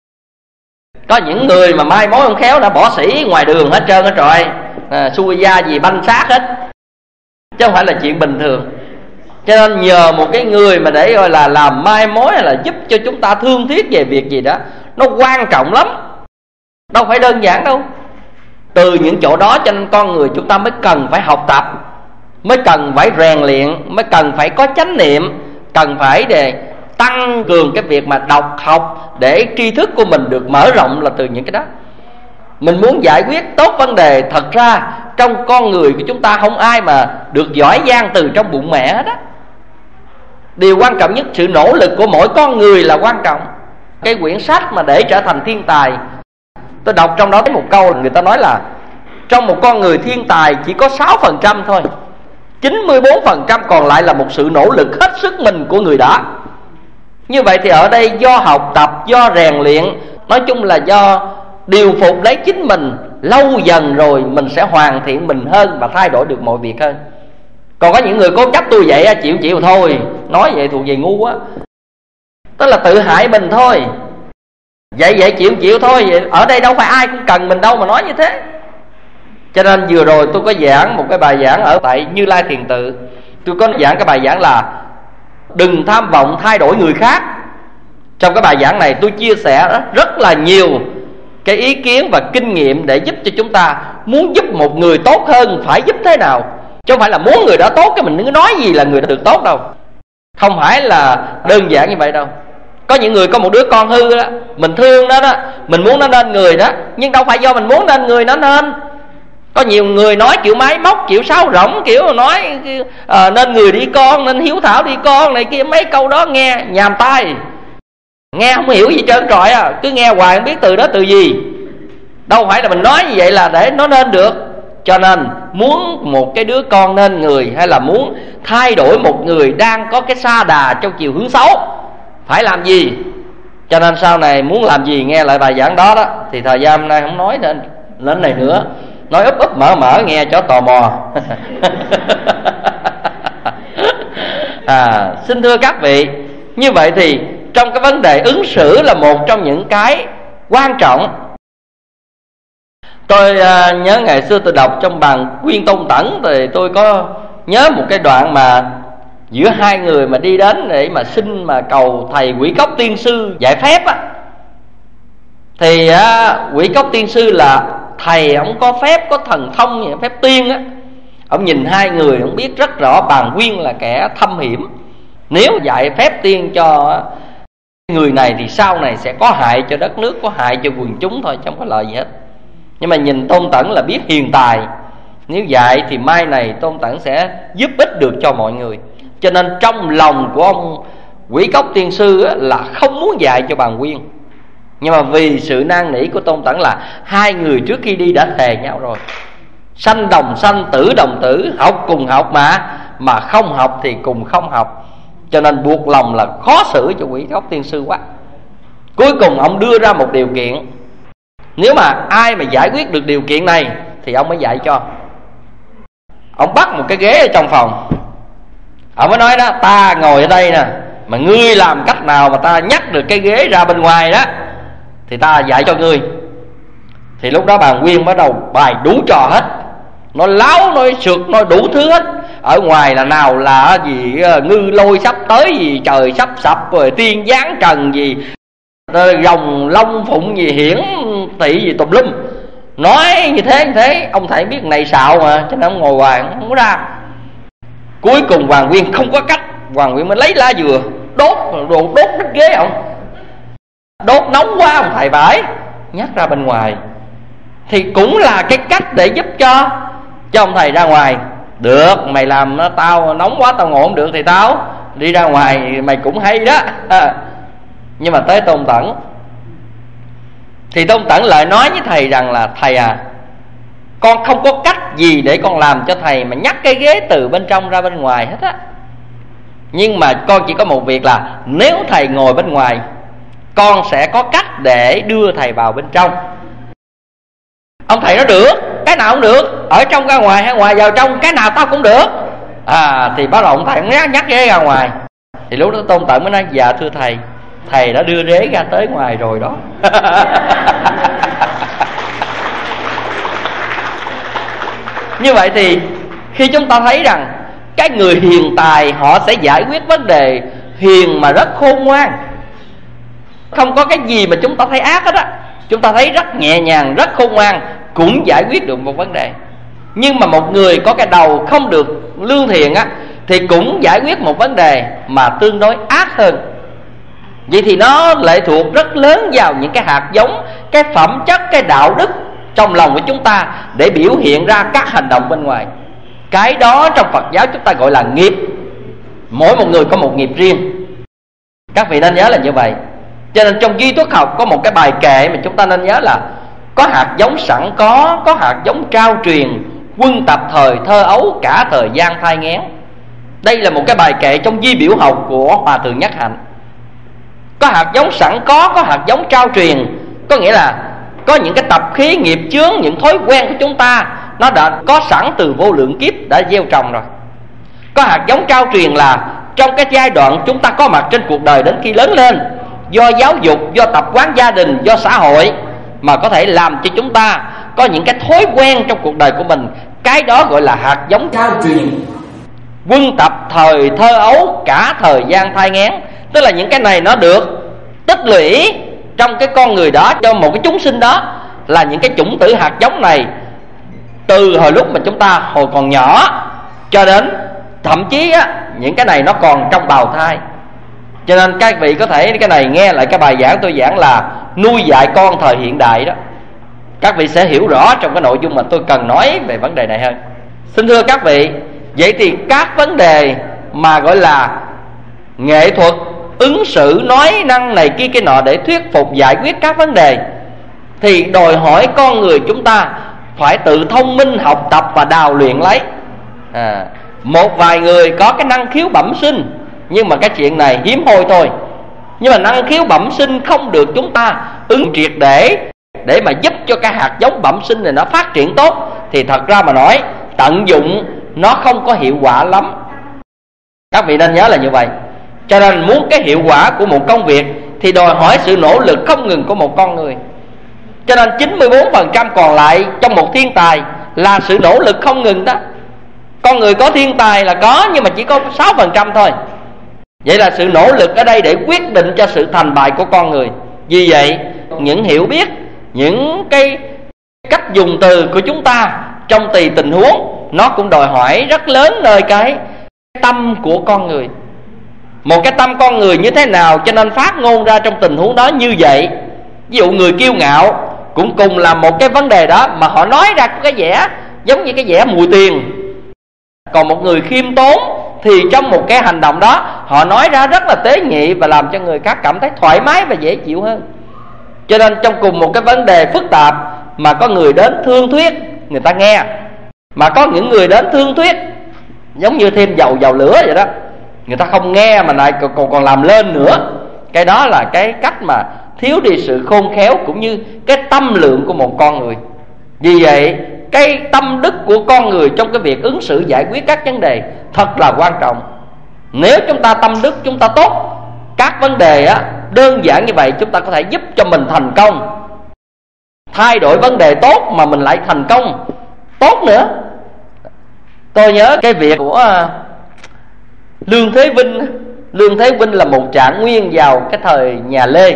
Có những người mà mai mối không khéo đã bỏ sĩ ngoài đường hết trơn hết rồi, xui gia gì banh xác hết, chứ không phải là chuyện bình thường. Cho nên nhờ một cái người mà để gọi là làm mai mối hay là giúp cho chúng ta thương thiết về việc gì đó, nó quan trọng lắm, đâu phải đơn giản đâu. Từ những chỗ đó cho nên con người chúng ta mới cần phải học tập, mới cần phải rèn luyện, mới cần phải có chánh niệm, cần phải để tăng cường cái việc mà đọc học để tri thức của mình được mở rộng là từ những cái đó. Mình muốn giải quyết tốt vấn đề, thật ra trong con người của chúng ta không ai mà được giỏi giang từ trong bụng mẹ hết á. Điều quan trọng nhất, sự nỗ lực của mỗi con người là quan trọng. Cái quyển sách mà để trở thành thiên tài, tôi đọc trong đó thấy một câu, người ta nói là trong một con người thiên tài chỉ có 6% thôi, 94% còn lại là một sự nỗ lực hết sức mình của người đó. Như vậy thì ở đây do học tập, do rèn luyện, nói chung là do điều phục lấy chính mình, lâu dần rồi mình sẽ hoàn thiện mình hơn và thay đổi được mọi việc hơn. Còn có những người cố chấp tôi vậy chịu thôi, nói vậy thuộc về ngu quá, tức là tự hại mình thôi. Vậy chịu thôi, vậy ở đây đâu phải ai cũng cần mình đâu mà nói như thế. Cho nên vừa rồi tôi có giảng một cái bài giảng ở tại Như Lai Thiền Tự. Tôi có giảng cái bài giảng là đừng tham vọng thay đổi người khác. Trong cái bài giảng này tôi chia sẻ rất là nhiều cái ý kiến và kinh nghiệm để giúp cho chúng ta muốn giúp một người tốt hơn phải giúp thế nào. Chứ không phải là muốn người đó tốt cái mình cứ nói gì là người đó được tốt đâu. Không phải là đơn giản như vậy đâu. Có những người có một đứa con hư đó, mình thương nó đó, mình muốn nó nên người đó, nhưng đâu phải do mình muốn nên người nó nên. Có nhiều người nói kiểu máy móc, kiểu sáo rỗng, kiểu nói nên người đi con, nên hiếu thảo đi con này kia, mấy câu đó nghe nhàm tai, nghe không hiểu gì trơn trọi à, cứ nghe hoài không biết từ đó từ gì. Đâu phải là mình nói như vậy là để nó nên được. Cho nên muốn một cái đứa con nên người, hay là muốn thay đổi một người đang có cái sa đà trong chiều hướng xấu, phải làm gì? Cho nên sau này muốn làm gì nghe lại bài giảng đó đó, thì thời gian hôm nay không nói đến này nữa, nói úp mở nghe cho tò mò. Xin thưa các vị, như vậy thì trong cái vấn đề ứng xử là một trong những cái quan trọng. Tôi nhớ ngày xưa tôi đọc trong bài Quyên Tôn Tẩn, thì tôi có nhớ một cái đoạn mà giữa hai người mà đi đến để mà xin mà cầu thầy Quỷ Cốc Tiên Sư dạy phép á. Thì Quỷ Cốc Tiên Sư là thầy, ông có phép, có thần thông, phép tiên á. Ông nhìn hai người, ông biết rất rõ Bàn Quyên là kẻ thâm hiểm. Nếu dạy phép tiên cho người này thì sau này sẽ có hại cho đất nước, có hại cho quần chúng thôi, chẳng có lợi gì hết. Nhưng mà nhìn Tôn Tẩn là biết hiền tài, nếu dạy thì mai này Tôn Tẩn sẽ giúp ích được cho mọi người. Cho nên trong lòng của ông Quỷ Cốc Tiên Sư là không muốn dạy cho Bàn Quyên. Nhưng mà vì sự năn nỉ của Tôn Tẩn là hai người trước khi đi đã thề nhau rồi, sanh đồng sanh, tử đồng tử, học cùng học mà không học thì cùng không học. Cho nên buộc lòng là khó xử cho Quỷ Cốc Tiên Sư quá. Cuối cùng ông đưa ra một điều kiện, nếu mà ai mà giải quyết được điều kiện này thì ông mới dạy cho. Ông bắt một cái ghế ở trong phòng, ông mới nói đó, ta ngồi ở đây nè, mà ngươi làm cách nào mà ta nhắc được cái ghế ra bên ngoài đó thì ta dạy cho ngươi. Thì lúc đó Bàn Quyên bắt đầu bài đủ trò hết, nó láo, nói sượt, nói đủ thứ hết. Ở ngoài là nào là gì ngư lôi sắp tới, gì trời sắp sập, rồi tiên giáng trần, gì rồng long phụng, gì hiển thị, gì tùm lum. Nói như thế, ông thầy biết này xạo mà, cho nên ông ngồi hoài không có ra. Cuối cùng Hoàng Quyên không có cách, Hoàng Quyên mới lấy lá dừa đốt đứt ghế ông. Đốt nóng quá ông thầy bãi nhắc ra bên ngoài. Thì cũng là cái cách để giúp cho ông thầy ra ngoài. Được, mày làm nó tao nóng quá, tao ngồi không được thì tao đi ra ngoài, mày cũng hay đó. Nhưng mà tới Tôn Tẩn thì Tôn Tẩn lại nói với thầy rằng là thầy à, con không có cách gì để con làm cho thầy mà nhắc cái ghế từ bên trong ra bên ngoài hết á. Nhưng mà con chỉ có một việc là nếu thầy ngồi bên ngoài, con sẽ có cách để đưa thầy vào bên trong. Ông thầy nói được, cái nào cũng được, ở trong ra ngoài hay ngoài vào trong, cái nào tao cũng được. Thì bắt đầu ông thầy nhắc ghế ra ngoài. Thì lúc đó Tôn Tẩn mới nói, dạ thưa thầy, thầy đã đưa ghế ra tới ngoài rồi đó. Như vậy thì khi chúng ta thấy rằng cái người hiền tài họ sẽ giải quyết vấn đề hiền mà rất khôn ngoan, không có cái gì mà chúng ta thấy ác hết á. Chúng ta thấy rất nhẹ nhàng, rất khôn ngoan, cũng giải quyết được một vấn đề. Nhưng mà một người có cái đầu không được lương thiện á, thì cũng giải quyết một vấn đề mà tương đối ác hơn. Vậy thì nó lệ thuộc rất lớn vào những cái hạt giống, cái phẩm chất, cái đạo đức trong lòng của chúng ta để biểu hiện ra các hành động bên ngoài. Cái đó trong Phật giáo chúng ta gọi là nghiệp. Mỗi một người có một nghiệp riêng, các vị nên nhớ là như vậy. Cho nên trong duy thức học có một cái bài kệ mà chúng ta nên nhớ là có hạt giống sẵn có hạt giống trao truyền, quân tập thời thơ ấu, cả thời gian thai nghén. Đây là một cái bài kệ trong di biểu học của Hòa Thượng Nhất Hạnh. Có hạt giống sẵn có hạt giống trao truyền, có nghĩa là có những cái tập khí nghiệp chướng, những thói quen của chúng ta nó đã có sẵn từ vô lượng kiếp đã gieo trồng rồi. Có hạt giống trao truyền là trong cái giai đoạn chúng ta có mặt trên cuộc đời đến khi lớn lên, do giáo dục, do tập quán gia đình, do xã hội mà có thể làm cho chúng ta có những cái thói quen trong cuộc đời của mình. Cái đó gọi là hạt giống trao truyền, quân tập thời thơ ấu, cả thời gian thai nghén. Tức là những cái này nó được tích lũy trong cái con người đó, cho một cái chúng sinh đó, là những cái chủng tử hạt giống này từ hồi lúc mà chúng ta hồi còn nhỏ cho đến thậm chí á, những cái này nó còn trong bào thai. Cho nên các vị có thể cái này nghe lại cái bài giảng tôi giảng là nuôi dạy con thời hiện đại đó, các vị sẽ hiểu rõ trong cái nội dung mà tôi cần nói về vấn đề này hơn. Xin thưa các vị, vậy thì các vấn đề mà gọi là nghệ thuật ứng xử, nói năng này kia cái nọ để thuyết phục giải quyết các vấn đề thì đòi hỏi con người chúng ta phải tự thông minh, học tập và đào luyện lấy. Một vài người có cái năng khiếu bẩm sinh, nhưng mà cái chuyện này hiếm hoi thôi. Nhưng mà năng khiếu bẩm sinh không được chúng ta ứng triệt để mà giúp cho cái hạt giống bẩm sinh này nó phát triển tốt, thì thật ra mà nói tận dụng nó không có hiệu quả lắm. Các vị nên nhớ là như vậy. Cho nên muốn cái hiệu quả của một công việc thì đòi hỏi sự nỗ lực không ngừng của một con người. Cho nên 94% còn lại trong một thiên tài là sự nỗ lực không ngừng đó. Con người có thiên tài là có, nhưng mà chỉ có 6% thôi. Vậy là sự nỗ lực ở đây để quyết định cho sự thành bại của con người. Vì vậy những hiểu biết, những cái cách dùng từ của chúng ta trong tùy tình huống nó cũng đòi hỏi rất lớn nơi cái tâm của con người. Một cái tâm con người như thế nào cho nên phát ngôn ra trong tình huống đó như vậy. Ví dụ người kiêu ngạo cũng cùng là một cái vấn đề đó, mà họ nói ra cái vẻ giống như cái vẻ mùi tiền. Còn một người khiêm tốn thì trong một cái hành động đó họ nói ra rất là tế nhị và làm cho người khác cảm thấy thoải mái và dễ chịu hơn. Cho nên trong cùng một cái vấn đề phức tạp mà có người đến thương thuyết người ta nghe, mà có những người đến thương thuyết giống như thêm dầu vào lửa vậy đó, người ta không nghe mà lại còn làm lên nữa. Cái đó là cái cách mà thiếu đi sự khôn khéo cũng như cái tâm lượng của một con người. Vì vậy cái tâm đức của con người trong cái việc ứng xử giải quyết các vấn đề thật là quan trọng. Nếu chúng ta tâm đức chúng ta tốt, các vấn đề á, đơn giản như vậy chúng ta có thể giúp cho mình thành công. Thay đổi vấn đề tốt mà mình lại thành công tốt nữa. Tôi nhớ cái việc của Lương Thế Vinh. Lương Thế Vinh là một trạng nguyên vào cái thời nhà Lê.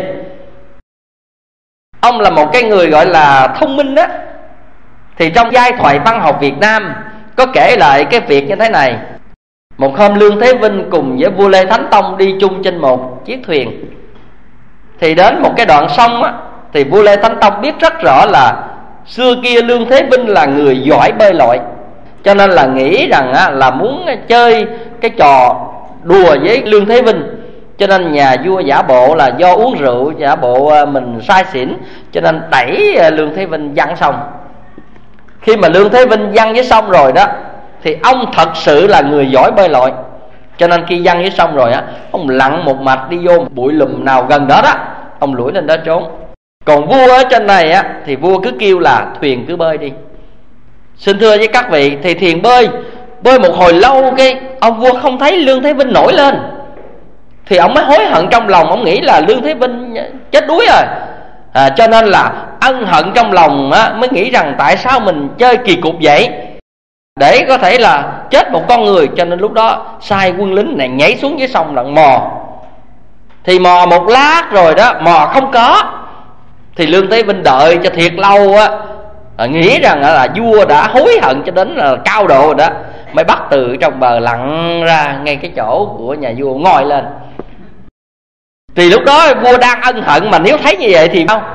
Ông là một cái người gọi là thông minh đó. Thì trong giai thoại văn học Việt Nam có kể lại cái việc như thế này. Một hôm Lương Thế Vinh cùng với vua Lê Thánh Tông đi chung trên một chiếc thuyền. Thì đến một cái đoạn sông á, thì vua Lê Thánh Tông biết rất rõ là xưa kia Lương Thế Vinh là người giỏi bơi lội, cho nên là nghĩ rằng á, là muốn chơi cái trò đùa với Lương Thế Vinh. Cho nên nhà vua giả bộ là do uống rượu, giả bộ mình say xỉn, cho nên đẩy Lương Thế Vinh văng sông. Khi mà Lương Thế Vinh văng dưới sông rồi đó, thì ông thật sự là người giỏi bơi lội, cho nên khi văng dưới sông rồi á, ông lặn một mạch đi vô bụi lùm nào gần đó đó, ông lủi lên đó trốn. Còn vua ở trên này á, thì vua cứ kêu là thuyền cứ bơi đi. Xin thưa với các vị, thì thuyền bơi một hồi lâu, cái ông vua không thấy Lương Thế Vinh nổi lên, thì ông mới hối hận trong lòng. Ông nghĩ là Lương Thế Vinh chết đuối rồi, cho nên là ân hận trong lòng á, mới nghĩ rằng tại sao mình chơi kỳ cục vậy để có thể là chết một con người. Cho nên lúc đó sai quân lính này nhảy xuống dưới sông lặn mò. Thì mò một lát rồi đó, mò không có, thì Lương Thế Vinh đợi cho thiệt lâu á, nghĩ rằng là vua đã hối hận cho đến là cao độ rồi đó, mới bắt từ trong bờ lặn ra ngay cái chỗ của nhà vua ngồi lên. Thì lúc đó vua đang ân hận, mà nếu thấy như vậy thì sao?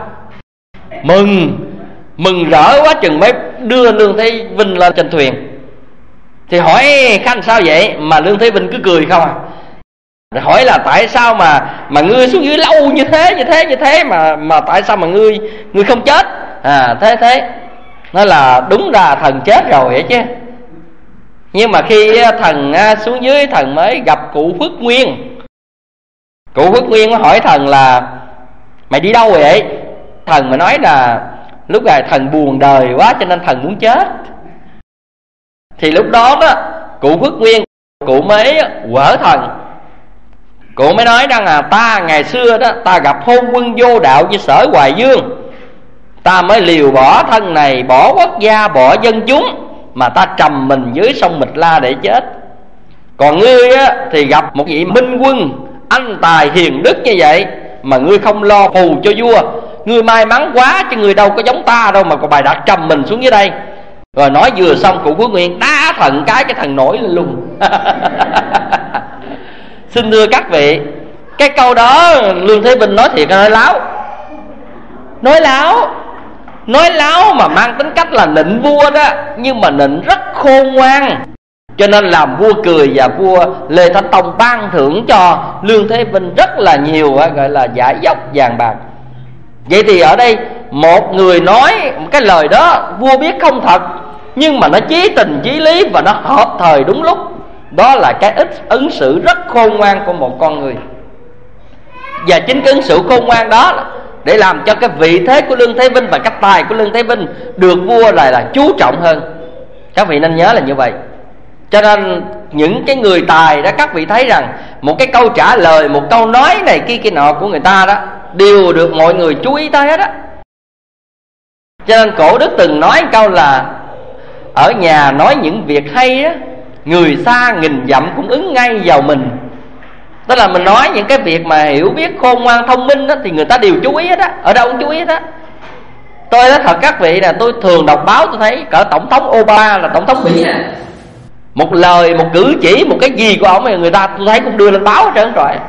Mừng rỡ quá chừng mới đưa Lương Thế Vinh lên trên thuyền. Thì hỏi khanh sao vậy, mà Lương Thế Vinh cứ cười không à. Rồi hỏi là tại sao mà ngươi xuống dưới lâu như thế mà tại sao mà ngươi không chết? Thế nói là đúng là thần chết rồi vậy chứ. Nhưng mà khi thần xuống dưới, thần mới gặp cụ Phước Nguyên. Cụ Phước Nguyên mới hỏi thần là mày đi đâu vậy? Thần mới nói là lúc này thần buồn đời quá cho nên thần muốn chết. Thì lúc đó cụ Phước Nguyên cụ mới quở thần. Cụ mới nói rằng là ta ngày xưa đó, ta gặp hôn quân vô đạo với Sở Hoài Dương, ta mới liều bỏ thân này, bỏ quốc gia, bỏ dân chúng, mà ta trầm mình dưới sông Mịch La để chết. Còn ngươi thì gặp một vị minh quân anh tài hiền đức như vậy mà ngươi không lo phù cho vua. Ngươi may mắn quá chứ ngươi đâu có giống ta đâu mà còn bài đặt trầm mình xuống dưới đây. Rồi nói vừa xong cụ Phước Nguyên đá thần cái thần nổi lên luôn. Xin thưa các vị, Cái câu đó Lương Thế Vinh nói thiệt là nói láo mà mang tính cách là nịnh vua đó, nhưng mà nịnh rất khôn ngoan, cho nên làm vua cười, và vua Lê Thánh Tông ban thưởng cho Lương Thế Vinh rất là nhiều, gọi là giải dốc vàng bạc. Vậy thì ở đây một người nói một cái lời đó vua biết không thật, nhưng mà nó chí tình chí lý và nó hợp thời đúng lúc. Đó là cái ứng xử rất khôn ngoan của một con người. Và chính cái ứng xử khôn ngoan đó để làm cho cái vị thế của Lương Thế Vinh và cái tài của Lương Thế Vinh được vua lại là chú trọng hơn. Các vị nên nhớ là như vậy. Cho nên những cái người tài đó, các vị thấy rằng một cái câu trả lời, một câu nói này kia nọ của người ta đó đều được mọi người chú ý tới hết á. Cho nên Cổ Đức từng nói câu là ở nhà nói những việc hay á, người xa nghìn dặm cũng ứng ngay vào mình. Tức là mình nói những cái việc mà hiểu biết, khôn ngoan, thông minh đó, thì người ta đều chú ý hết á. Ở đâu cũng chú ý hết á. Tôi nói thật các vị nè, tôi thường đọc báo tôi thấy cỡ tổng thống Obama là tổng thống Mỹ nè, một lời, một cử chỉ, một cái gì của ông thì người ta tôi thấy cũng đưa lên báo hết trơn rồi.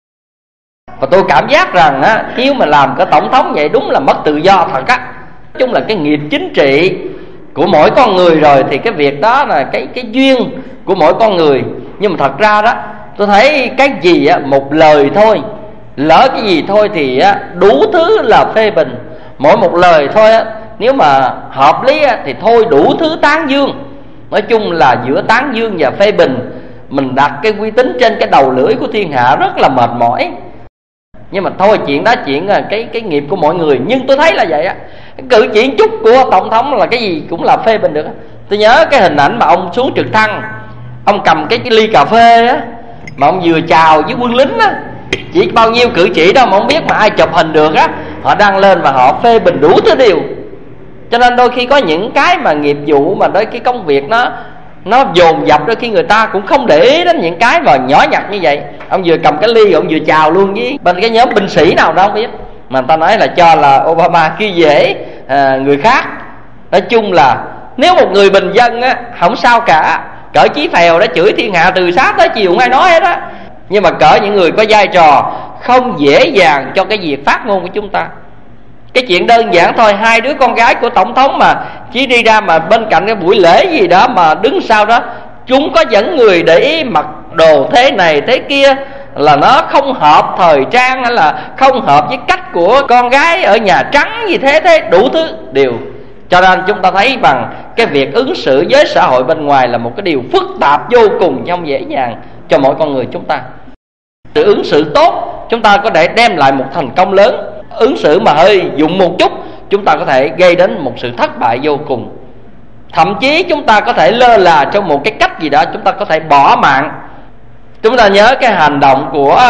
Và tôi cảm giác rằng á, nếu mà làm cái tổng thống vậy đúng là mất tự do thật á. Nói chung là cái nghiệp chính trị của mỗi con người rồi, thì cái việc đó là cái duyên của mỗi con người. Nhưng mà thật ra đó, tôi thấy cái gì á, một lời thôi, lỡ cái gì thôi thì á, đủ thứ là phê bình. Mỗi một lời thôi á, nếu mà hợp lý á, thì thôi đủ thứ tán dương. Nói chung là giữa tán dương và phê bình, mình đặt cái uy tín trên cái đầu lưỡi của thiên hạ rất là mệt mỏi. Nhưng mà thôi chuyện đó chuyện là cái nghiệp của mọi người. Nhưng tôi thấy là vậy á, cái cử chỉ chút của tổng thống là cái gì cũng là phê bình được. Tôi nhớ cái hình ảnh mà ông xuống trực thăng, ông cầm cái ly cà phê á, mà ông vừa chào với quân lính á, chỉ bao nhiêu cử chỉ đó mà không biết mà ai chụp hình được á, họ đăng lên và họ phê bình đủ thứ điều. Cho nên đôi khi có những cái mà nghiệp vụ mà đôi khi công việc nó dồn dập, đôi khi người ta cũng không để ý đến những cái mà nhỏ nhặt như vậy. Ông vừa cầm cái ly rồi ông vừa chào luôn với bên cái nhóm binh sĩ nào đó không biết, mà người ta nói là cho là Obama khi dễ người khác. Nói chung là nếu một người bình dân á không sao cả, cỡ Chí Phèo đã chửi thiên hạ từ sáng tới chiều không ai nói hết á. Nhưng mà cỡ những người có vai trò không dễ dàng cho cái việc phát ngôn của chúng ta. Cái chuyện đơn giản thôi, hai đứa con gái của tổng thống mà chỉ đi ra mà bên cạnh cái buổi lễ gì đó mà đứng sau đó, chúng có dẫn người để ý mặc đồ thế này thế kia là nó không hợp thời trang, hay là không hợp với cách của con gái ở Nhà Trắng gì thế đủ thứ đều. Cho nên chúng ta thấy bằng cái việc ứng xử với xã hội bên ngoài là một cái điều phức tạp vô cùng, không dễ dàng cho mỗi con người chúng ta. Sự ứng xử tốt chúng ta có thể đem lại một thành công lớn, ứng xử mà hơi dụng một chút chúng ta có thể gây đến một sự thất bại vô cùng. Thậm chí chúng ta có thể lơ là trong một cái cách gì đó, chúng ta có thể bỏ mạng. Chúng ta nhớ cái hành động của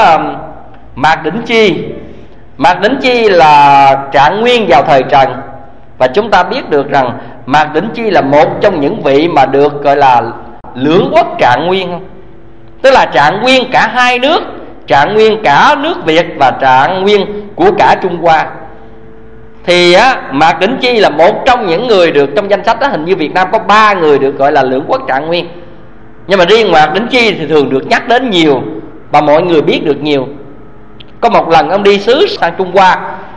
Mạc Đĩnh Chi. Mạc Đĩnh Chi là Trạng Nguyên vào thời Trần, và chúng ta biết được rằng Mạc Đĩnh Chi là một trong những vị mà được gọi là lưỡng quốc Trạng Nguyên không? Tức là Trạng Nguyên cả hai nước, Trạng Nguyên cả nước Việt và Trạng Nguyên của cả Trung Hoa. Thì á, Mạc Đĩnh Chi là một trong những người được trong danh sách đó. Hình như Việt Nam có 3 người được gọi là lưỡng quốc Trạng Nguyên, nhưng mà riêng Mạc Đĩnh Chi thì thường được nhắc đến nhiều và mọi người biết được nhiều. Có một lần ông đi xứ sang Trung Hoa,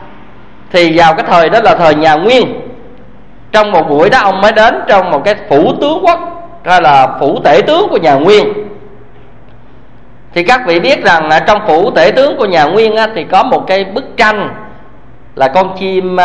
thì vào cái thời đó là thời nhà Nguyên. Trong một buổi đó ông mới đến trong một cái phủ tướng quốc, hay là phủ tể tướng của nhà Nguyên. Thì các vị biết rằng trong phủ tể tướng của nhà Nguyên á, thì có một cái bức tranh là con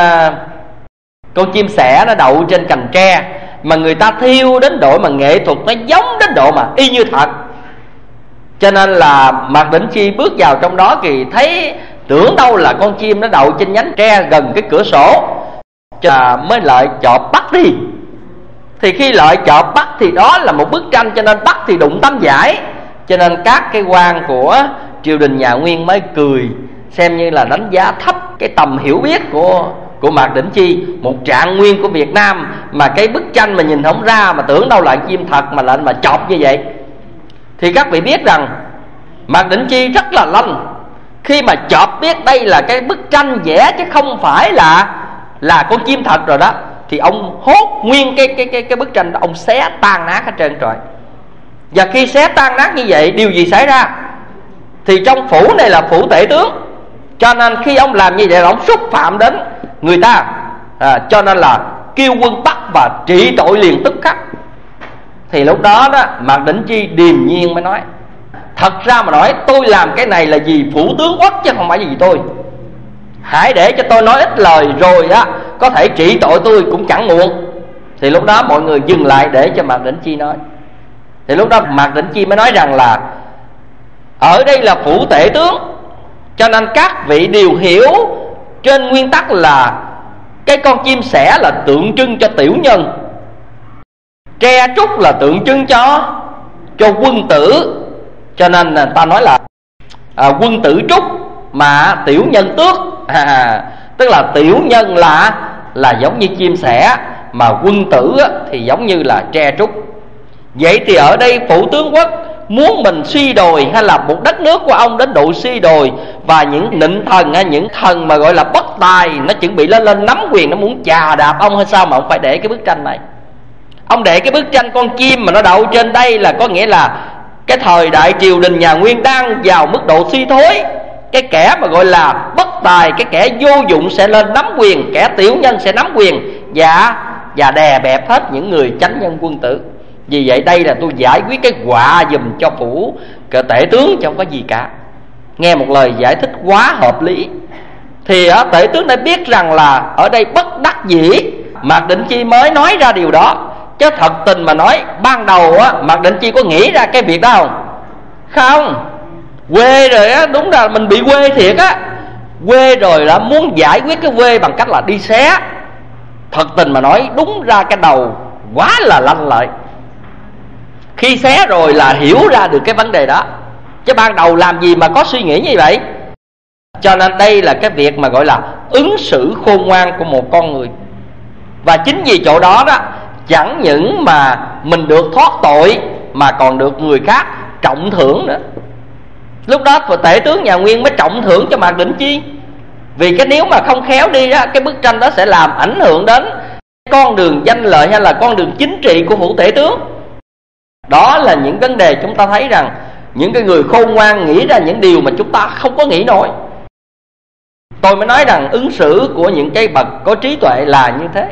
chim sẻ nó đậu trên cành tre, mà người ta thiêu đến độ mà nghệ thuật nó giống đến độ mà y như thật. Cho nên là Mạc Đĩnh Chi bước vào trong đó thì thấy tưởng đâu là con chim nó đậu trên nhánh tre gần cái cửa sổ, cho mới lại chọp bắt đi. Thì khi lại chọp bắt thì đó là một bức tranh, cho nên bắt thì đụng tấm vải. Cho nên các cái quan của triều đình nhà Nguyên mới cười, xem như là đánh giá thấp cái tầm hiểu biết của Mạc Đĩnh Chi, một Trạng Nguyên của Việt Nam, mà cái bức tranh mà nhìn không ra, mà tưởng đâu là chim thật mà lại mà chọc như vậy. Thì các vị biết rằng Mạc Đĩnh Chi rất là lanh. Khi mà chọp biết đây là cái bức tranh vẽ chứ không phải là con chim thật rồi đó, thì ông hốt nguyên cái bức tranh đó, ông xé tan nát hết trơn trời. Và khi xé tan nát như vậy, điều gì xảy ra? Thì trong phủ này là phủ tể tướng, cho nên khi ông làm như vậy là ông xúc phạm đến người ta, cho nên là kêu quân bắt và trị tội liền tức khắc. Thì lúc đó đó Mạc Đỉnh Chi điềm nhiên mới nói: thật ra mà nói tôi làm cái này là vì phủ tướng quốc chứ không phải vì tôi. Hãy để cho tôi nói ít lời rồi á, có thể trị tội tôi cũng chẳng muộn. Thì lúc đó mọi người dừng lại để cho Mạc Đỉnh Chi nói. Thì lúc đó Mạc Đỉnh Chi mới nói rằng là ở đây là phủ tể tướng, cho nên các vị đều hiểu trên nguyên tắc là cái con chim sẻ là tượng trưng cho tiểu nhân, tre trúc là tượng trưng cho quân tử. Cho nên ta nói là quân tử trúc mà tiểu nhân tước. Tức là tiểu nhân là giống như chim sẻ, mà quân tử thì giống như là tre trúc. Vậy thì ở đây phủ tướng quốc muốn mình suy đồi, hay là một đất nước của ông đến độ suy đồi, và những nịnh thần hay những thần mà gọi là bất tài nó chuẩn bị lên nắm quyền, nó muốn chà đạp ông hay sao mà ông phải để cái bức tranh này? Ông để cái bức tranh con chim mà nó đậu trên đây là có nghĩa là cái thời đại triều đình nhà Nguyên đang vào mức độ suy thối. Cái kẻ mà gọi là bất tài, cái kẻ vô dụng sẽ lên nắm quyền, kẻ tiểu nhân sẽ nắm quyền và đè bẹp hết những người chánh nhân quân tử. Vì vậy đây là tôi giải quyết cái họa giùm cho phủ tể tướng chứ không có gì cả. Nghe một lời giải thích quá hợp lý. Thì tể tướng đã biết rằng là ở đây bất đắc dĩ Mạc Đỉnh Chi mới nói ra điều đó. Chứ thật tình mà nói, ban đầu Mạc Đỉnh Chi có nghĩ ra cái việc đó không? Không. Quê rồi đúng là mình bị quê thiệt quê rồi là muốn giải quyết cái quê bằng cách là đi xé. Thật tình mà nói, đúng ra cái đầu quá là lanh lợi. Khi xé rồi là hiểu ra được cái vấn đề đó, chứ ban đầu làm gì mà có suy nghĩ như vậy. Cho nên đây là cái việc mà gọi là ứng xử khôn ngoan của một con người. Và chính vì chỗ đó đó, chẳng những mà mình được thoát tội mà còn được người khác trọng thưởng nữa. Lúc đó tể tướng nhà Nguyên mới trọng thưởng cho Mạc Đỉnh Chi. Vì cái nếu mà không khéo đi đó, cái bức tranh đó sẽ làm ảnh hưởng đến con đường danh lợi hay là con đường chính trị của phủ tể tướng. Đó là những vấn đề chúng ta thấy rằng những cái người khôn ngoan nghĩ ra những điều mà chúng ta không có nghĩ nổi. Tôi mới nói rằng ứng xử của những cái bậc có trí tuệ là như thế.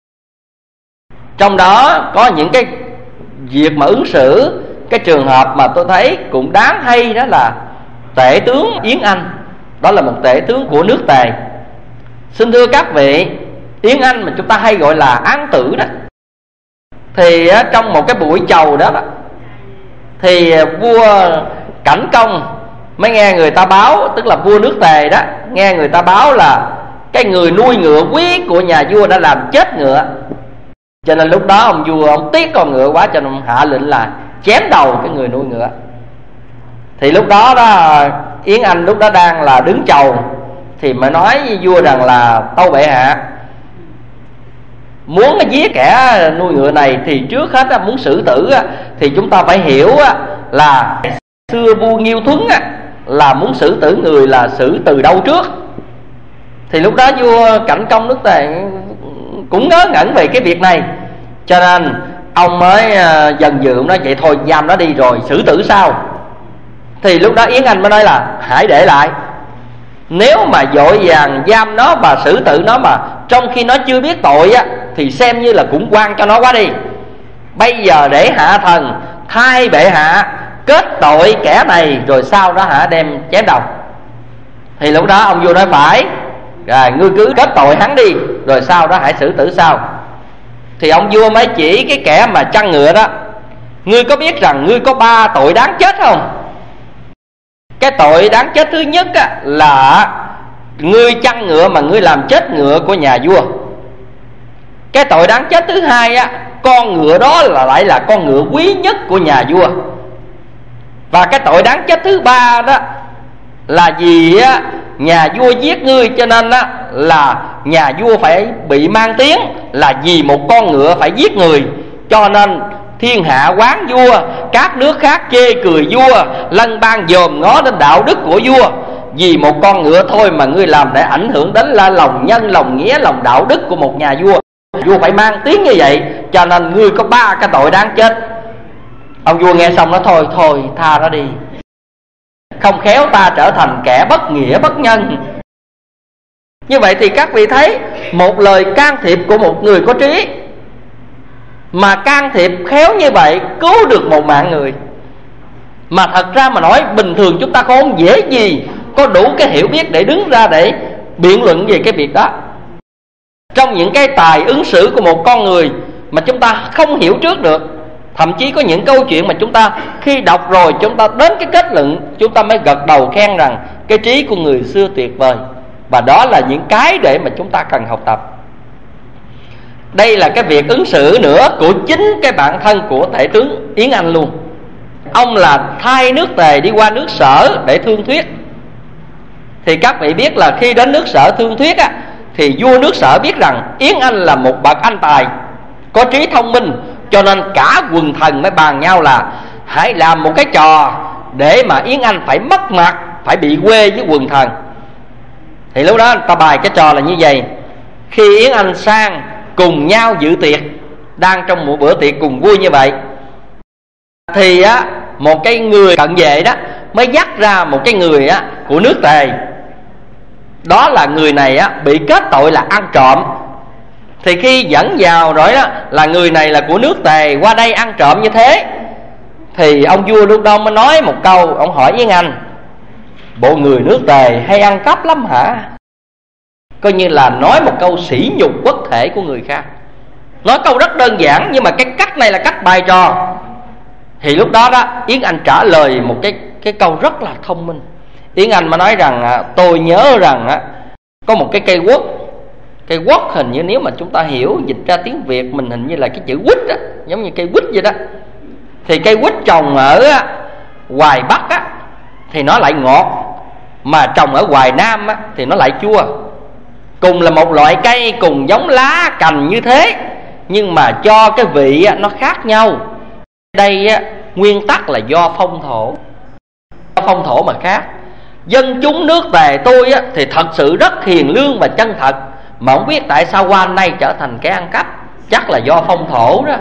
Trong đó có những cái việc mà ứng xử, cái trường hợp mà tôi thấy cũng đáng hay, đó là tể tướng Yến Anh. Đó là một tể tướng của nước Tề. Xin thưa các vị, Yến Anh mà chúng ta hay gọi là án tử đó, thì trong một cái buổi chầu đó thì vua Cảnh Công mới nghe người ta báo, tức là vua nước Tề đó, nghe người ta báo là cái người nuôi ngựa quý của nhà vua đã làm chết ngựa. Cho nên lúc đó ông vua ông tiếc con ngựa quá, cho nên ông hạ lệnh là chém đầu cái người nuôi ngựa. Thì lúc đó đó Yến Anh lúc đó đang là đứng chầu, thì mới nói với vua rằng là tâu bệ hạ, muốn giết kẻ nuôi ngựa này thì trước hết muốn xử tử thì chúng ta phải hiểu là xưa vua Nghiêu Thuấn là muốn xử tử người là xử từ đâu trước. Thì lúc đó vua Cảnh Công nước Tề cũng ngớ ngẩn về cái việc này, cho nên ông mới dần dừ nói vậy thôi giam nó đi rồi xử tử sau. Thì lúc đó Yến Anh mới nói là hãy để lại. Nếu mà vội vàng giam nó và xử tử nó mà trong khi nó chưa biết tội thì xem như là cũng quan cho nó quá đi. Bây giờ để hạ thần thay bệ hạ kết tội kẻ này, rồi sau đó đem chém đầu. Thì lúc đó ông vua nói phải, rồi ngươi cứ kết tội hắn đi, rồi sau đó hãy xử tử sau. Thì ông vua mới chỉ cái kẻ mà chăn ngựa đó, ngươi có biết rằng ngươi có 3 tội đáng chết không? Cái tội đáng chết thứ nhất là ngươi chăn ngựa mà ngươi làm chết ngựa của nhà vua. Cái tội đáng chết thứ hai con ngựa đó lại là con ngựa quý nhất của nhà vua. Và cái tội đáng chết thứ ba đó là vì nhà vua giết ngươi, cho nên là nhà vua phải bị mang tiếng là vì một con ngựa phải giết người. Cho nên thiên hạ oán vua, các nước khác chê cười vua, lân bang dòm ngó đến đạo đức của vua. Vì một con ngựa thôi mà ngươi làm để ảnh hưởng đến là lòng nhân, lòng nghĩa, lòng đạo đức của một nhà vua. Vua phải mang tiếng như vậy, cho nên ngươi có 3 cái tội đáng chết. Ông vua nghe xong nói thôi tha nó đi, không khéo ta trở thành kẻ bất nghĩa bất nhân. Như vậy thì các vị thấy, một lời can thiệp của một người có trí, mà can thiệp khéo như vậy cứu được một mạng người. Mà thật ra mà nói, bình thường chúng ta không dễ gì có đủ cái hiểu biết để đứng ra để biện luận về cái việc đó. Trong những cái tài ứng xử của một con người mà chúng ta không hiểu trước được. Thậm chí có những câu chuyện mà chúng ta khi đọc rồi, chúng ta đến cái kết luận, chúng ta mới gật đầu khen rằng cái trí của người xưa tuyệt vời. Và đó là những cái để mà chúng ta cần học tập. Đây là cái việc ứng xử nữa của chính cái bản thân của Tể tướng Yến Anh luôn. Ông là thay nước Tề đi qua nước Sở để thương thuyết. Thì các vị biết là khi đến nước Sở thương thuyết á, thì vua nước Sở biết rằng Yến Anh là một bậc anh tài, có trí thông minh, cho nên cả quần thần mới bàn nhau là hãy làm một cái trò để mà Yến Anh phải mất mặt, phải bị quê với quần thần. Thì lúc đó người ta bài cái trò là như vậy. Khi Yến Anh sang cùng nhau dự tiệc, đang trong một bữa tiệc cùng vui như vậy, thì á, một cái người cận vệ đó mới dắt ra một cái người á, của nước Tề. Đó là người này á, bị kết tội là ăn trộm. Thì khi dẫn vào rồi đó là người này là của nước Tề, qua đây ăn trộm như thế, thì ông vua lúc đó mới nói một câu. Ông hỏi Yến Anh: bộ người nước Tề hay ăn cắp lắm hả? Coi như là nói một câu sỉ nhục quốc thể của người khác. Nói câu rất đơn giản, nhưng mà cái cách này là cách bài trò. Thì lúc đó đó Yến Anh trả lời một cái câu rất là thông minh. Yến Anh mà nói rằng tôi nhớ rằng có một cái cây quất. Cây quất hình như nếu mà chúng ta hiểu dịch ra tiếng Việt mình hình như là cái chữ quýt á, giống như cây quýt vậy đó. Thì cây quýt trồng ở ngoài Bắc á thì nó lại ngọt, mà trồng ở ngoài Nam á thì nó lại chua. Cùng là một loại cây, cùng giống lá cành như thế, nhưng mà cho cái vị á, nó khác nhau. Đây á, nguyên tắc là do phong thổ. Do phong thổ mà khác. Dân chúng nước Tề tôi á, thì thật sự rất hiền lương và chân thật, mà không biết tại sao qua nay trở thành kẻ ăn cắp. Chắc là do phong thổ đó.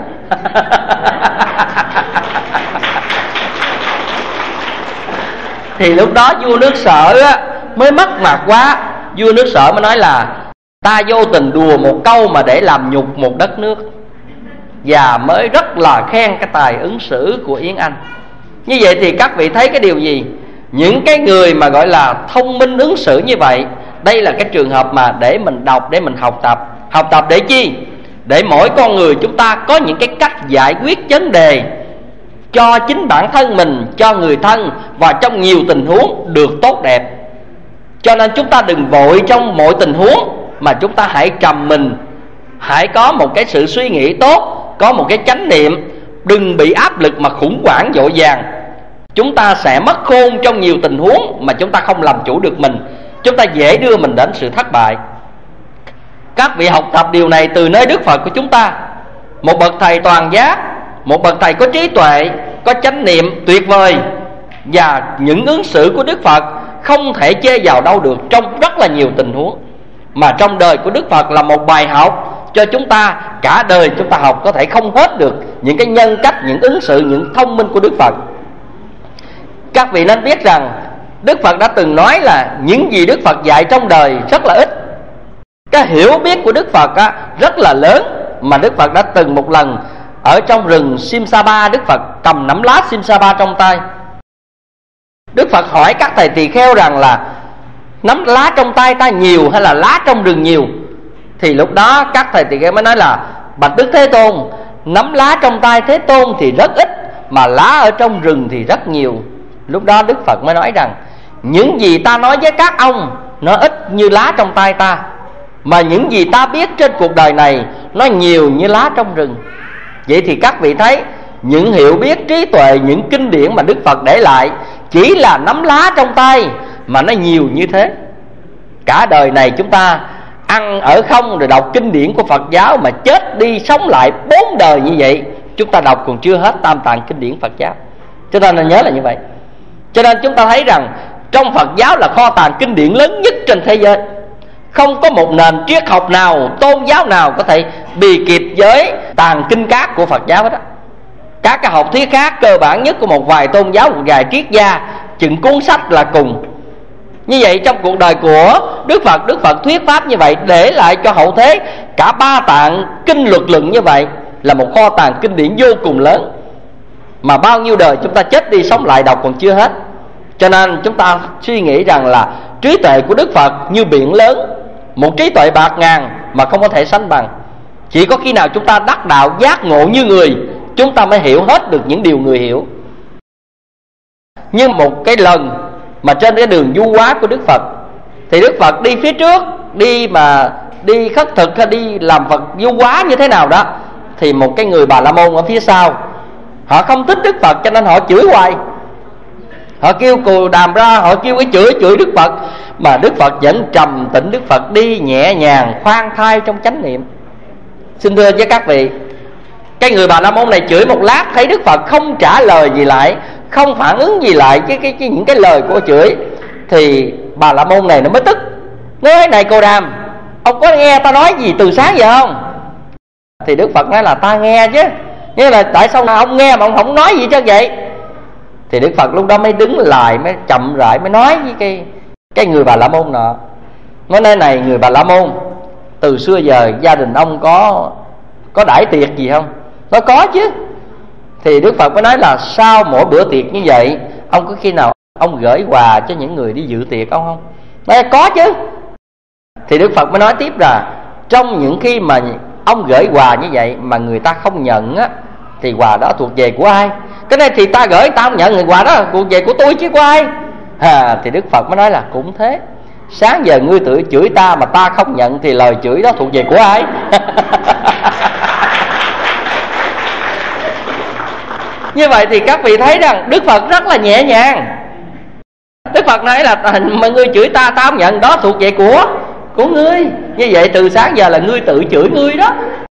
Thì lúc đó vua nước Sở á, mới mất mặt quá. Vua nước Sở mới nói là ta vô tình đùa một câu mà để làm nhục một đất nước, và mới rất là khen cái tài ứng xử của Yến Anh. Như vậy thì các vị thấy cái điều gì? Những cái người mà gọi là thông minh ứng xử như vậy, đây là cái trường hợp mà để mình đọc, để mình học tập. Học tập để chi? Để mỗi con người chúng ta có những cái cách giải quyết vấn đề cho chính bản thân mình, cho người thân, và trong nhiều tình huống được tốt đẹp. Cho nên chúng ta đừng vội trong mọi tình huống, mà chúng ta hãy trầm mình, hãy có một cái sự suy nghĩ tốt, có một cái chánh niệm. Đừng bị áp lực mà khủng hoảng vội vàng. Chúng ta sẽ mất khôn trong nhiều tình huống mà chúng ta không làm chủ được mình. Chúng ta dễ đưa mình đến sự thất bại. Các vị học tập điều này từ nơi Đức Phật của chúng ta. Một bậc thầy toàn giác, một bậc thầy có trí tuệ, có chánh niệm tuyệt vời. Và những ứng xử của Đức Phật không thể chê vào đâu được trong rất là nhiều tình huống. Mà trong đời của Đức Phật là một bài học cho chúng ta, cả đời chúng ta học có thể không hết được những cái nhân cách, những ứng xử, những thông minh của Đức Phật. Các vị nên biết rằng Đức Phật đã từng nói là những gì Đức Phật dạy trong đời rất là ít. Cái hiểu biết của Đức Phật rất là lớn. Mà Đức Phật đã từng một lần ở trong rừng Simsapa, Đức Phật cầm nắm lá Simsapa trong tay. Đức Phật hỏi các thầy tỳ kheo rằng là nắm lá trong tay ta nhiều hay là lá trong rừng nhiều? Thì lúc đó các thầy tỳ kheo mới nói là bạch Đức Thế Tôn, nắm lá trong tay Thế Tôn thì rất ít, mà lá ở trong rừng thì rất nhiều. Lúc đó Đức Phật mới nói rằng những gì ta nói với các ông nó ít như lá trong tay ta, mà những gì ta biết trên cuộc đời này nó nhiều như lá trong rừng. Vậy thì các vị thấy những hiểu biết, trí tuệ, những kinh điển mà Đức Phật để lại chỉ là nắm lá trong tay mà nó nhiều như thế. Cả đời này chúng ta ăn ở không rồi đọc kinh điển của Phật giáo, mà chết đi sống lại 4 đời như vậy, chúng ta đọc còn chưa hết tam tạng kinh điển Phật giáo. Chúng ta nên nhớ là như vậy. Cho nên chúng ta thấy rằng trong Phật giáo là kho tàng kinh điển lớn nhất trên thế giới. Không có một nền triết học nào, tôn giáo nào có thể bì kịp với tàng kinh cát của Phật giáo hết á. Các cái học thuyết khác cơ bản nhất của một vài tôn giáo, một vài triết gia chừng cuốn sách là cùng. Như vậy trong cuộc đời của Đức Phật thuyết pháp như vậy, để lại cho hậu thế cả 3 tạng kinh luật luận như vậy, là một kho tàng kinh điển vô cùng lớn, mà bao nhiêu đời chúng ta chết đi sống lại đọc còn chưa hết. Cho nên chúng ta suy nghĩ rằng là trí tuệ của Đức Phật như biển lớn, một trí tuệ bạc ngàn mà không có thể sánh bằng. Chỉ có khi nào chúng ta đắc đạo giác ngộ như người, chúng ta mới hiểu hết được những điều người hiểu. Như một cái lần mà trên cái đường du hóa của Đức Phật, thì Đức Phật đi phía trước, đi khất thực hay đi làm Phật du hóa như thế nào đó, thì một cái người Bà La Môn ở phía sau, họ không thích Đức Phật cho nên họ chửi hoài. Họ kêu cù đàm ra, họ kêu cái chửi Đức Phật, mà Đức Phật vẫn trầm tĩnh. Đức Phật đi nhẹ nhàng khoan thai trong chánh niệm. Xin thưa với các vị, cái người Bà La Môn này chửi một lát, thấy Đức Phật không trả lời gì lại, không phản ứng gì lại những cái lời của chửi, thì Bà La Môn này nó mới tức. Nói này Cù Đàm, ông có nghe ta nói gì từ sáng giờ không? Thì Đức Phật nói là ta nghe chứ, nhưng là tại sao ông nghe mà ông không nói gì cho vậy? Thì Đức Phật lúc đó mới đứng lại, mới chậm rãi mới nói với cái người Bà La Môn nọ. Nói nơi này người Bà La Môn, từ xưa giờ gia đình ông có đãi tiệc gì không? Nói có chứ. Thì Đức Phật mới nói là sau mỗi bữa tiệc như vậy, ông có khi nào ông gửi quà cho những người đi dự tiệc ông không? Nói có chứ. Thì Đức Phật mới nói tiếp là trong những khi mà ông gửi quà như vậy mà người ta không nhận á, thì quà đó thuộc về của ai? Cái này thì ta gửi ta không nhận, người quà đó thuộc về của tôi chứ của ai? Thì Đức Phật mới nói là cũng thế. Sáng giờ ngươi tự chửi ta mà ta không nhận, thì lời chửi đó thuộc về của ai? Như vậy thì các vị thấy rằng Đức Phật rất là nhẹ nhàng. Đức Phật nói là mà ngươi chửi ta, ta không nhận, đó thuộc về của ngươi. Như vậy từ sáng giờ là ngươi tự chửi ngươi đó.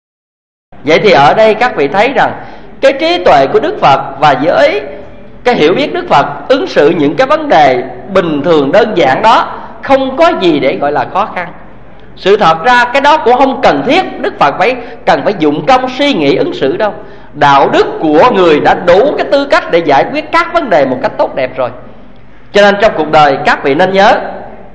Vậy thì ở đây các vị thấy rằng cái trí tuệ của Đức Phật và với cái hiểu biết Đức Phật ứng xử những cái vấn đề bình thường đơn giản đó, không có gì để gọi là khó khăn. Sự thật ra cái đó cũng không cần thiết Đức Phật cần phải dụng công suy nghĩ ứng xử đâu. Đạo đức của người đã đủ cái tư cách để giải quyết các vấn đề một cách tốt đẹp rồi. Cho nên trong cuộc đời các vị nên nhớ,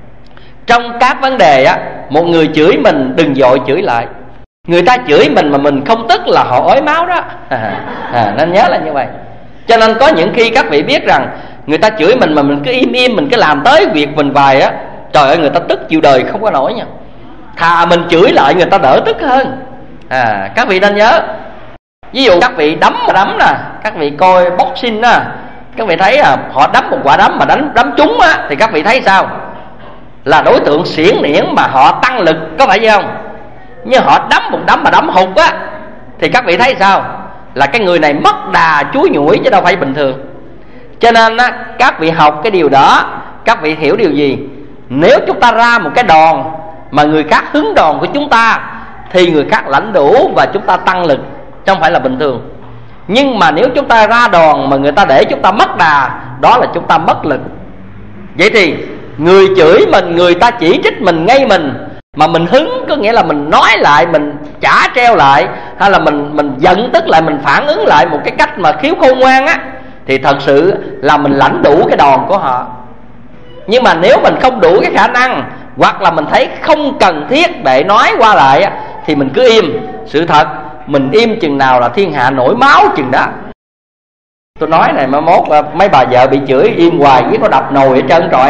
trong các vấn đề á, một người chửi mình đừng vội chửi lại. Người ta chửi mình mà mình không tức là họ ói máu đó. Nên nhớ là như vậy. Cho nên có những khi các vị biết rằng người ta chửi mình mà mình cứ im mình cứ làm tới việc mình vài á, trời ơi người ta tức chịu đời không có nổi nha. Thà mình chửi lại người ta đỡ tức hơn. Các vị nên nhớ, ví dụ các vị đấm nè, các vị coi boxing á, các vị thấy họ đấm một quả đấm mà đấm trúng á, thì các vị thấy sao? Là đối tượng xiển niễn mà họ tăng lực, có phải vậy không? Nhưng họ đấm một đấm mà đấm hụt á, thì các vị thấy sao? Là cái người này mất đà chúi nhủi chứ đâu phải bình thường. Cho nên á, các vị học cái điều đó, các vị hiểu điều gì? Nếu chúng ta ra một cái đòn mà người khác hứng đòn của chúng ta, thì người khác lãnh đủ và chúng ta tăng lực, chứ không phải là bình thường. Nhưng mà nếu chúng ta ra đòn mà người ta để chúng ta mất đà, đó là chúng ta mất lực. Vậy thì người chửi mình, người ta chỉ trích mình ngay mình, mà mình hứng, có nghĩa là mình nói lại, mình trả treo lại, hay là mình giận tức lại, mình phản ứng lại một cái cách mà khiếu khôn ngoan á, thì thật sự là mình lãnh đủ cái đòn của họ. Nhưng mà nếu mình không đủ cái khả năng, hoặc là mình thấy không cần thiết để nói qua lại á, thì mình cứ im. Sự thật mình im chừng nào là thiên hạ nổi máu chừng đó. Tôi nói này mà mốt mấy bà vợ bị chửi im hoài với có đập nồi ở trơn trọi.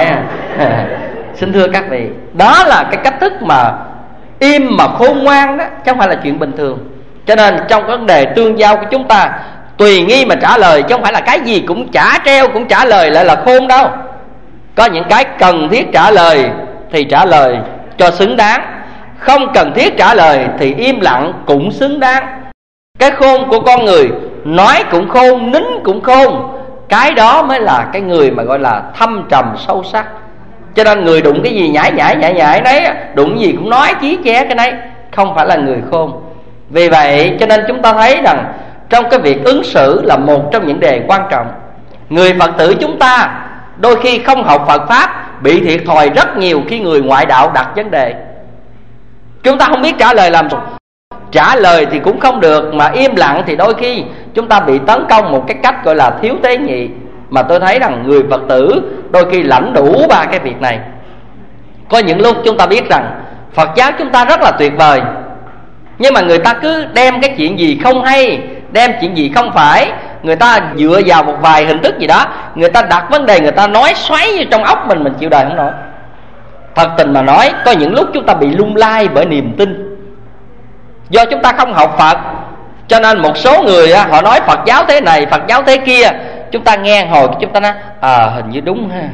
Xin thưa các vị, đó là cái cách thức mà im mà khôn ngoan đó, chứ không phải là chuyện bình thường. Cho nên trong vấn đề tương giao của chúng ta, tùy nghi mà trả lời, chứ không phải là cái gì cũng trả treo cũng trả lời lại là khôn đâu. Có những cái cần thiết trả lời thì trả lời cho xứng đáng, không cần thiết trả lời thì im lặng cũng xứng đáng. Cái khôn của con người, nói cũng khôn, nín cũng khôn, cái đó mới là cái người mà gọi là thâm trầm sâu sắc. Cho nên người đụng cái gì nhảy đấy, đụng gì cũng nói chí ché cái đấy, không phải là người khôn. Vì vậy cho nên chúng ta thấy rằng trong cái việc ứng xử là một trong những đề quan trọng. Người Phật tử chúng ta đôi khi không học Phật Pháp, bị thiệt thòi rất nhiều khi người ngoại đạo đặt vấn đề. Chúng ta không biết trả lời làm sao. Trả lời thì cũng không được, mà im lặng thì đôi khi chúng ta bị tấn công một cái cách gọi là thiếu tế nhị. mà tôi thấy rằng người Phật tử đôi khi lãnh đủ ba cái việc này. Có những lúc chúng ta biết rằng Phật giáo chúng ta rất là tuyệt vời, nhưng mà người ta cứ đem cái chuyện gì không hay, đem chuyện gì không phải, người ta dựa vào một vài hình thức gì đó, người ta đặt vấn đề, người ta nói xoáy vô trong óc mình chịu đời không nổi. Thật tình mà nói, có những lúc chúng ta bị lung lay bởi niềm tin. Do chúng ta không học Phật, cho nên một số người họ nói Phật giáo thế này, Phật giáo thế kia, chúng ta nghe hồi chúng ta nói hình như đúng ha.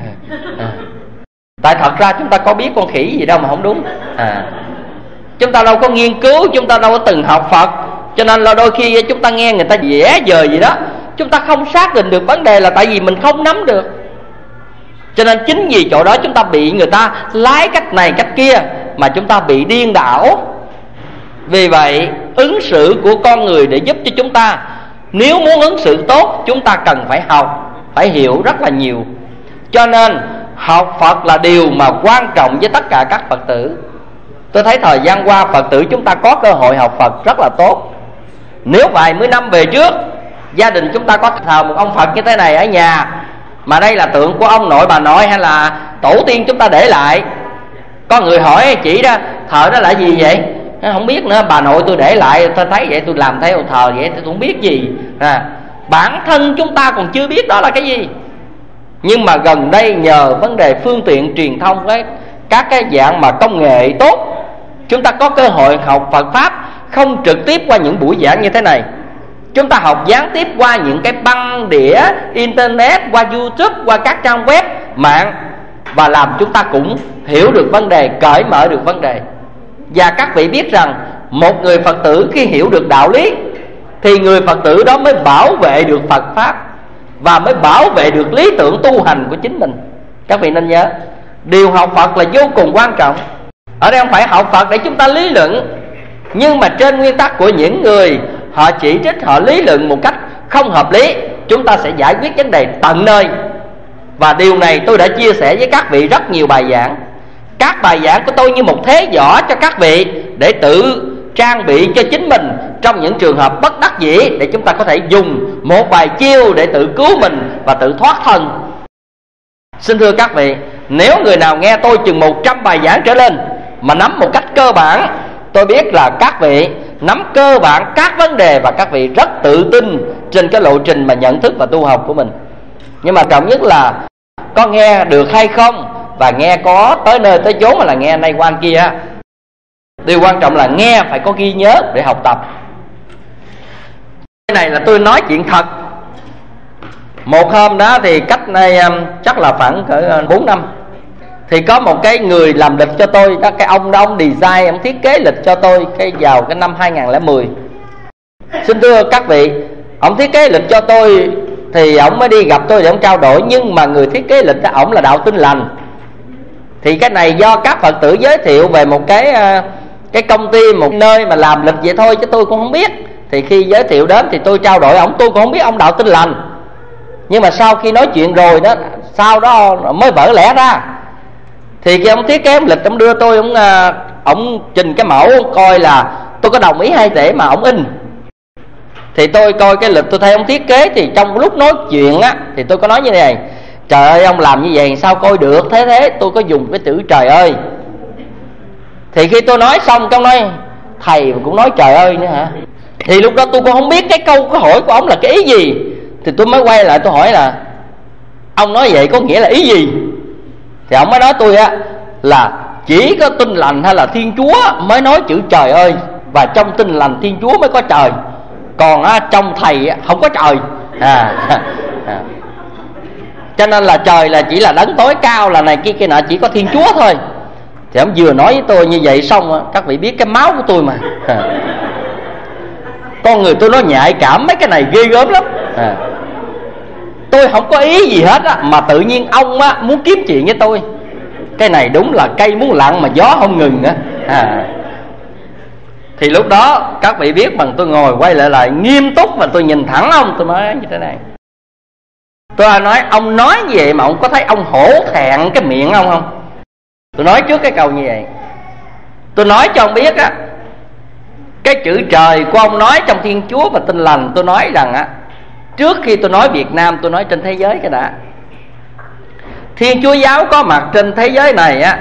Tại thật ra chúng ta có biết con khỉ gì đâu mà không đúng. Chúng ta đâu có nghiên cứu, chúng ta đâu có từng học Phật, cho nên là đôi khi chúng ta nghe người ta vẽ vời gì đó, chúng ta không xác định được vấn đề là tại vì mình không nắm được. Cho nên chính vì chỗ đó chúng ta bị người ta lái cách này cách kia, mà chúng ta bị điên đảo. Vì vậy ứng xử của con người để giúp cho chúng ta, nếu muốn ứng xử tốt, chúng ta cần phải học, phải hiểu rất là nhiều. Cho nên học Phật là điều mà quan trọng với tất cả các Phật tử. Tôi thấy thời gian qua Phật tử chúng ta có cơ hội học Phật rất là tốt. Nếu vài mươi năm về trước gia đình chúng ta có thờ một ông Phật như thế này ở nhà, mà đây là tượng của ông nội bà nội hay là tổ tiên chúng ta để lại, có người hỏi chị đó, thờ đó là gì vậy? Không biết nữa, bà nội tôi để lại, tôi thấy vậy tôi làm theo thờ vậy, tôi không biết gì. Bản thân chúng ta còn chưa biết đó là cái gì. Nhưng mà gần đây nhờ vấn đề phương tiện truyền thông, các cái dạng mà công nghệ tốt, chúng ta có cơ hội học Phật Pháp không trực tiếp qua những buổi giảng như thế này. Chúng ta học gián tiếp qua những cái băng đĩa internet, qua YouTube, qua các trang web mạng, và làm chúng ta cũng hiểu được vấn đề, cởi mở được vấn đề. Và các vị biết rằng một người Phật tử khi hiểu được đạo lý thì người Phật tử đó mới bảo vệ được Phật Pháp, và mới bảo vệ được lý tưởng tu hành của chính mình. Các vị nên nhớ, điều học Phật là vô cùng quan trọng. Ở đây không phải học Phật để chúng ta lý luận, nhưng mà trên nguyên tắc của những người họ chỉ trích, họ lý luận một cách không hợp lý, chúng ta sẽ giải quyết vấn đề tận nơi. Và điều này tôi đã chia sẻ với các vị rất nhiều bài giảng. Các bài giảng của tôi như một thế võ cho các vị để tự trang bị cho chính mình trong những trường hợp bất đắc dĩ, để chúng ta có thể dùng một vài chiêu để tự cứu mình và tự thoát thân. Xin thưa các vị, nếu người nào nghe tôi chừng 100 bài giảng trở lên mà nắm một cách cơ bản, tôi biết là các vị nắm cơ bản các vấn đề và các vị rất tự tin trên cái lộ trình mà nhận thức và tu học của mình. Nhưng mà trọng nhất là có nghe được hay không, và nghe có tới nơi tới chốn mà là nghe nay quan kia. Điều quan trọng là nghe phải có ghi nhớ để học tập. Cái này là tôi nói chuyện thật. Một hôm đó thì cách nay chắc là khoảng cỡ 4 năm, thì có một cái người làm lịch cho tôi đó, cái ông đó ông design, ông thiết kế lịch cho tôi vào cái năm 2010. Xin thưa các vị, ông thiết kế lịch cho tôi thì ông mới đi gặp tôi để ông trao đổi. Nhưng mà người thiết kế lịch đó, ổng là Đạo Tin Lành. Thì cái này do các Phật tử giới thiệu về một cái công ty, một nơi mà làm lịch vậy thôi, chứ tôi cũng không biết. Thì khi giới thiệu đến thì tôi trao đổi ổng, tôi cũng không biết ông Đạo Tin Lành. Nhưng mà sau khi nói chuyện rồi đó, sau đó mới vỡ lẽ ra. Thì khi ông thiết kế ông lịch, ông đưa tôi, ông trình cái mẫu, ông coi là tôi có đồng ý hay để mà ông in. Thì tôi coi cái lịch, tôi thấy ông thiết kế, thì trong lúc nói chuyện á thì tôi có nói như thế này: trời ơi, ông làm như vậy sao coi được thế. Tôi có dùng cái chữ trời ơi. Thì khi tôi nói xong, ông nói thầy cũng nói trời ơi nữa hả? Thì lúc đó tôi cũng không biết cái câu hỏi của ông là cái ý gì. Thì tôi mới quay lại tôi hỏi là ông nói vậy có nghĩa là ý gì? Thì ông mới nói tôi á là chỉ có Tin Lành hay là Thiên Chúa mới nói chữ trời ơi, và trong Tin Lành Thiên Chúa mới có trời, còn trong thầy không có trời. Cho nên là trời là chỉ là đấng tối cao, là này kia nọ, chỉ có Thiên Chúa thôi. Thì ông vừa nói với tôi như vậy xong, các vị biết cái máu của tôi mà, con người tôi nó nhạy cảm mấy cái này ghê gớm lắm. Tôi không có ý gì hết á, mà tự nhiên ông á muốn kiếm chuyện với tôi. Cái này đúng là cây muốn lặng mà gió không ngừng á. Thì lúc đó các vị biết bằng tôi ngồi quay lại nghiêm túc, và tôi nhìn thẳng ông, tôi nói như thế này. Tôi nói ông nói như vậy mà ông có thấy ông hổ thẹn cái miệng ông không? Tôi nói trước cái câu như vậy. Tôi nói cho ông biết á, cái chữ trời của ông nói trong Thiên Chúa và Tin Lành, tôi nói rằng á Trước khi tôi nói Việt Nam, tôi nói trên thế giới cái đã. Thiên Chúa giáo có mặt trên thế giới này á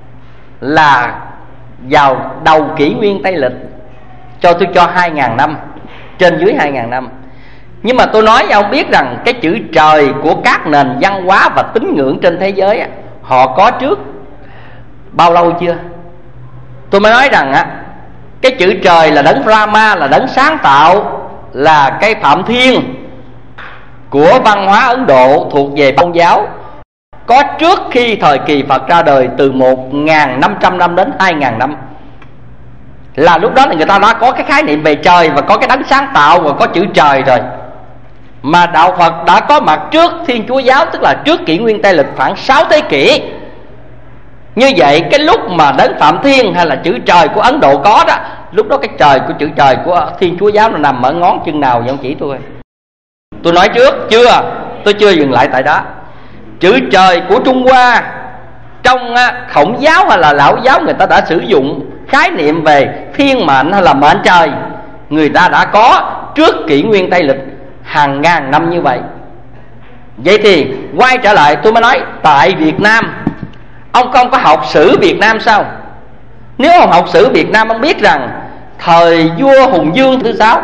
là vào đầu kỷ nguyên Tây lịch, tôi cho 2.000 năm, trên dưới 2.000 năm. Nhưng mà tôi nói với ông biết rằng cái chữ trời của các nền văn hóa và tín ngưỡng trên thế giới á, họ có trước bao lâu chưa? Tôi mới nói rằng á, cái chữ trời là đấng Brahma, là đấng sáng tạo, là cái Phạm Thiên của văn hóa Ấn Độ thuộc về Tôn giáo, có trước khi thời kỳ Phật ra đời từ 1.500 năm đến 2.000 năm. Là lúc đó là người ta đã có cái khái niệm về trời và có cái đấng sáng tạo và có chữ trời rồi. Mà đạo Phật đã có mặt trước Thiên Chúa giáo, tức là trước kỷ nguyên Tây lịch khoảng 6 thế kỷ. Như vậy cái lúc mà đấng Phạm Thiên hay là chữ trời của Ấn Độ có đó, lúc đó cái trời của chữ trời của Thiên Chúa giáo nó nằm ở ngón chân nào vậy ông chỉ tôi? Tôi nói trước chưa, tôi chưa dừng lại tại đó. Chữ trời của Trung Hoa, trong Khổng giáo hay là Lão giáo, người ta đã sử dụng khái niệm về thiên mệnh hay là mệnh trời. Người ta đã có trước kỷ nguyên Tây lịch hàng ngàn năm như vậy. Vậy thì quay trở lại tôi mới nói, tại Việt Nam ông không có học sử Việt Nam sao? Nếu ông học sử Việt Nam, ông biết rằng thời vua Hùng Vương thứ 6,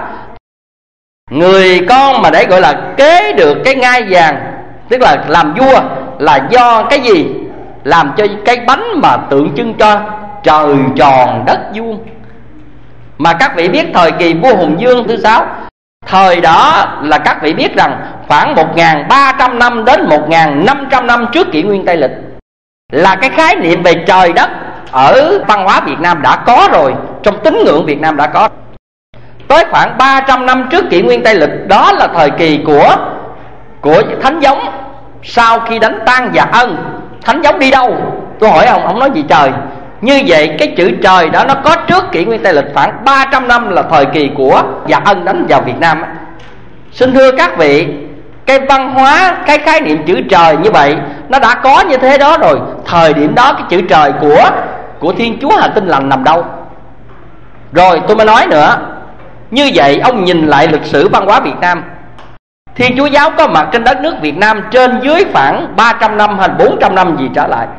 người con mà để gọi là kế được cái ngai vàng, tức là làm vua, là do cái gì? Làm cho cái bánh mà tượng trưng cho trời tròn đất vuông. Mà các vị biết thời kỳ vua Hùng Vương thứ 6, thời đó là các vị biết rằng khoảng 1.300 năm đến 1.500 năm trước kỷ nguyên Tây lịch, là cái khái niệm về trời đất ở văn hóa Việt Nam đã có rồi, trong tín ngưỡng Việt Nam đã có. Tới khoảng 300 năm trước kỷ nguyên Tây lịch, đó là thời kỳ của Thánh giống. Sau khi đánh tan Dạ Ân, Thánh giống đi đâu? Tôi hỏi ông nói gì trời? Như vậy cái chữ trời đó nó có trước kỷ nguyên Tây lịch khoảng 300 năm, là thời kỳ của Dạ Ân đánh vào Việt Nam. Xin thưa các vị, cái văn hóa, cái khái niệm chữ trời như vậy nó đã có như thế đó rồi. Thời điểm đó cái chữ trời của Thiên Chúa Hành Tinh Lành nằm đâu? Rồi tôi mới nói nữa, như vậy ông nhìn lại lịch sử văn hóa Việt Nam, Thiên Chúa giáo có mặt trên đất nước Việt Nam trên dưới khoảng 300 năm hay 400 năm gì trở lại.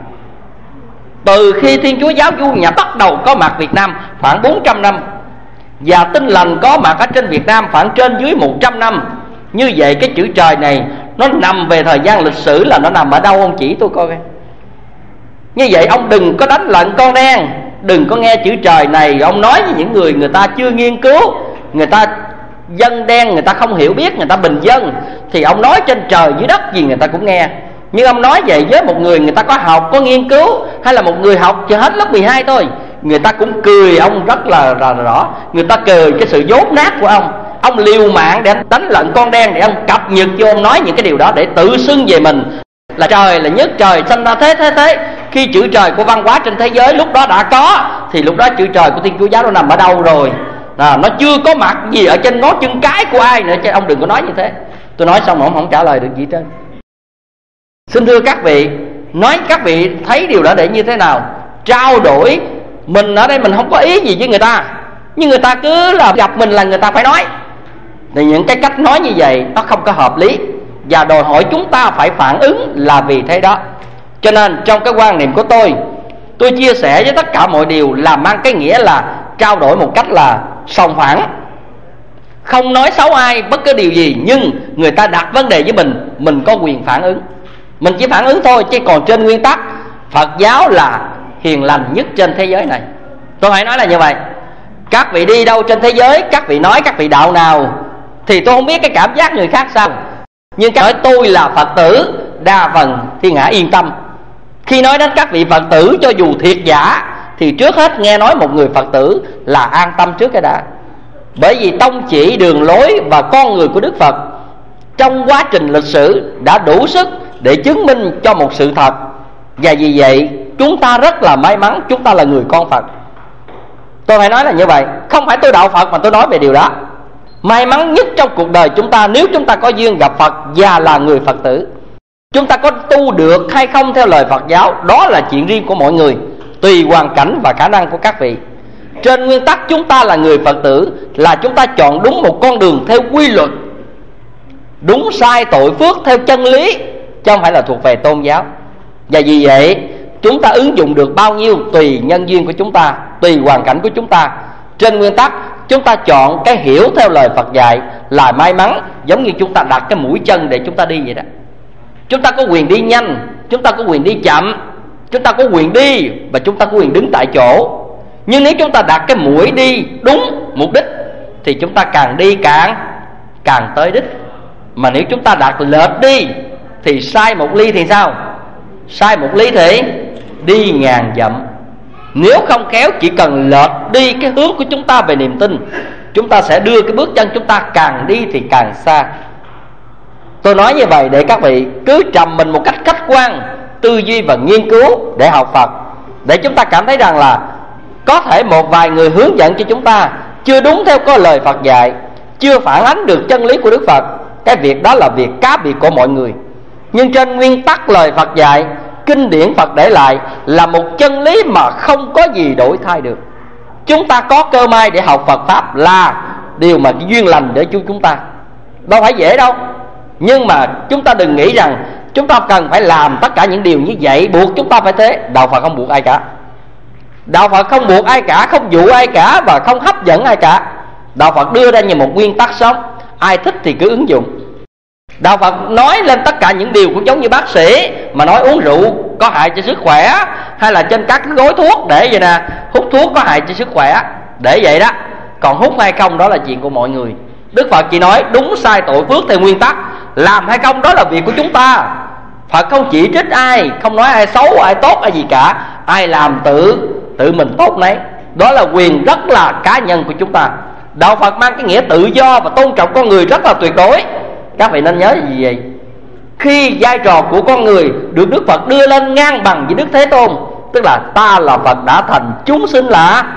Từ khi Thiên Chúa giáo du nhập bắt đầu có mặt Việt Nam khoảng 400 năm, và Tinh Lành có mặt ở trên Việt Nam khoảng trên dưới 100 năm. Như vậy cái chữ trời này nó nằm về thời gian lịch sử là nó nằm ở đâu, ông chỉ tôi coi. Như vậy ông đừng có đánh lận con đen, đừng có nghe chữ trời này ông nói với những người ta chưa nghiên cứu, người ta dân đen, người ta không hiểu biết, người ta bình dân, thì ông nói trên trời dưới đất gì người ta cũng nghe. Nhưng ông nói vậy với một người ta có học, có nghiên cứu, hay là một người học chưa hết lớp 12 thôi, người ta cũng cười ông rất là rõ. Người ta cười cái sự dốt nát của ông liều mạng để đánh lận con đen, để ông cập nhật vô ông nói những cái điều đó để tự xưng về mình là trời là nhất, trời sanh ra thế. Khi chữ trời của văn hóa trên thế giới lúc đó đã có, thì lúc đó chữ trời của Thiên Chúa giáo nó nằm ở đâu rồi? Nó chưa có mặt gì ở trên ngón chân cái của ai nữa chứ. Ông đừng có nói như thế. Tôi nói xong mà ông không trả lời được gì trên. Xin thưa các vị, nói các vị thấy điều đó để như thế nào? Trao đổi, mình ở đây mình không có ý gì với người ta, nhưng người ta cứ là gặp mình là người ta phải nói. Thì những cái cách nói như vậy nó không có hợp lý, và đòi hỏi chúng ta phải phản ứng là vì thế đó. Cho nên trong cái quan niệm của tôi chia sẻ với tất cả mọi điều là mang cái nghĩa là trao đổi một cách là sòng phẳng, không nói xấu ai bất cứ điều gì, nhưng người ta đặt vấn đề với mình có quyền phản ứng. Mình chỉ phản ứng thôi, chứ còn trên nguyên tắc Phật giáo là hiền lành nhất trên thế giới này. Tôi phải nói là như vậy. Các vị đi đâu trên thế giới, các vị nói các vị đạo nào, thì tôi không biết cái cảm giác người khác sao, nhưng cái nói tôi là Phật tử, đa phần thiên hạ yên tâm. Khi nói đến các vị Phật tử cho dù thiệt giả, thì trước hết nghe nói một người Phật tử là an tâm trước cái đã. Bởi vì tông chỉ, đường lối và con người của Đức Phật trong quá trình lịch sử đã đủ sức để chứng minh cho một sự thật. Và vì vậy chúng ta rất là may mắn, chúng ta là người con Phật. Tôi phải nói là như vậy. Không phải tôi đạo Phật mà tôi nói về điều đó. May mắn nhất trong cuộc đời chúng ta nếu chúng ta có duyên gặp Phật và là người Phật tử. Chúng ta có tu được hay không theo lời Phật giáo, đó là chuyện riêng của mọi người, tùy hoàn cảnh và khả năng của các vị. Trên nguyên tắc chúng ta là người Phật tử, là chúng ta chọn đúng một con đường theo quy luật, đúng sai tội phước theo chân lý, chứ không phải là thuộc về tôn giáo. Và vì vậy chúng ta ứng dụng được bao nhiêu tùy nhân duyên của chúng ta, tùy hoàn cảnh của chúng ta. Trên nguyên tắc chúng ta chọn cái hiểu theo lời Phật dạy là may mắn, giống như chúng ta đặt cái mũi chân để chúng ta đi vậy đó. Chúng ta có quyền đi nhanh, chúng ta có quyền đi chậm, chúng ta có quyền đi và chúng ta có quyền đứng tại chỗ. Nhưng nếu chúng ta đặt cái mũi đi đúng mục đích thì chúng ta càng đi càng tới đích. Mà nếu chúng ta đặt lệch đi thì sai một ly thì sao? Sai một ly thì đi ngàn dặm. Nếu không khéo chỉ cần lệch đi cái hướng của chúng ta về niềm tin, chúng ta sẽ đưa cái bước chân chúng ta càng đi thì càng xa. Tôi nói như vậy để các vị cứ trầm mình một cách khách quan, tư duy và nghiên cứu để học Phật, để chúng ta cảm thấy rằng là có thể một vài người hướng dẫn cho chúng ta chưa đúng theo có lời Phật dạy, chưa phản ánh được chân lý của Đức Phật. Cái việc đó là việc cá biệt của mọi người. Nhưng trên nguyên tắc lời Phật dạy, kinh điển Phật để lại là một chân lý mà không có gì đổi thay được. Chúng ta có cơ may để học Phật Pháp là điều mà duyên lành để chúng ta. Đâu phải dễ đâu. Nhưng mà chúng ta đừng nghĩ rằng chúng ta cần phải làm tất cả những điều như vậy, buộc chúng ta phải thế. Đạo Phật không buộc ai cả. Đạo Phật không buộc ai cả, không dụ ai cả và không hấp dẫn ai cả. Đạo Phật đưa ra như một nguyên tắc sống, ai thích thì cứ ứng dụng. Đạo Phật nói lên tất cả những điều cũng giống như bác sĩ mà nói uống rượu có hại cho sức khỏe, hay là trên các gói thuốc để vậy nè, hút thuốc có hại cho sức khỏe, để vậy đó. Còn hút hay không đó là chuyện của mọi người. Đức Phật chỉ nói đúng sai tội phước theo nguyên tắc, làm hay không đó là việc của chúng ta. Phật không chỉ trích ai, không nói ai xấu ai tốt ai gì cả. Ai làm tự mình tốt nấy, đó là quyền rất là cá nhân của chúng ta. Đạo Phật mang cái nghĩa tự do và tôn trọng con người rất là tuyệt đối. Các vị nên nhớ gì vậy? Khi vai trò của con người được Đức Phật đưa lên ngang bằng với Đức Thế Tôn, tức là ta là Phật đã thành, chúng sinh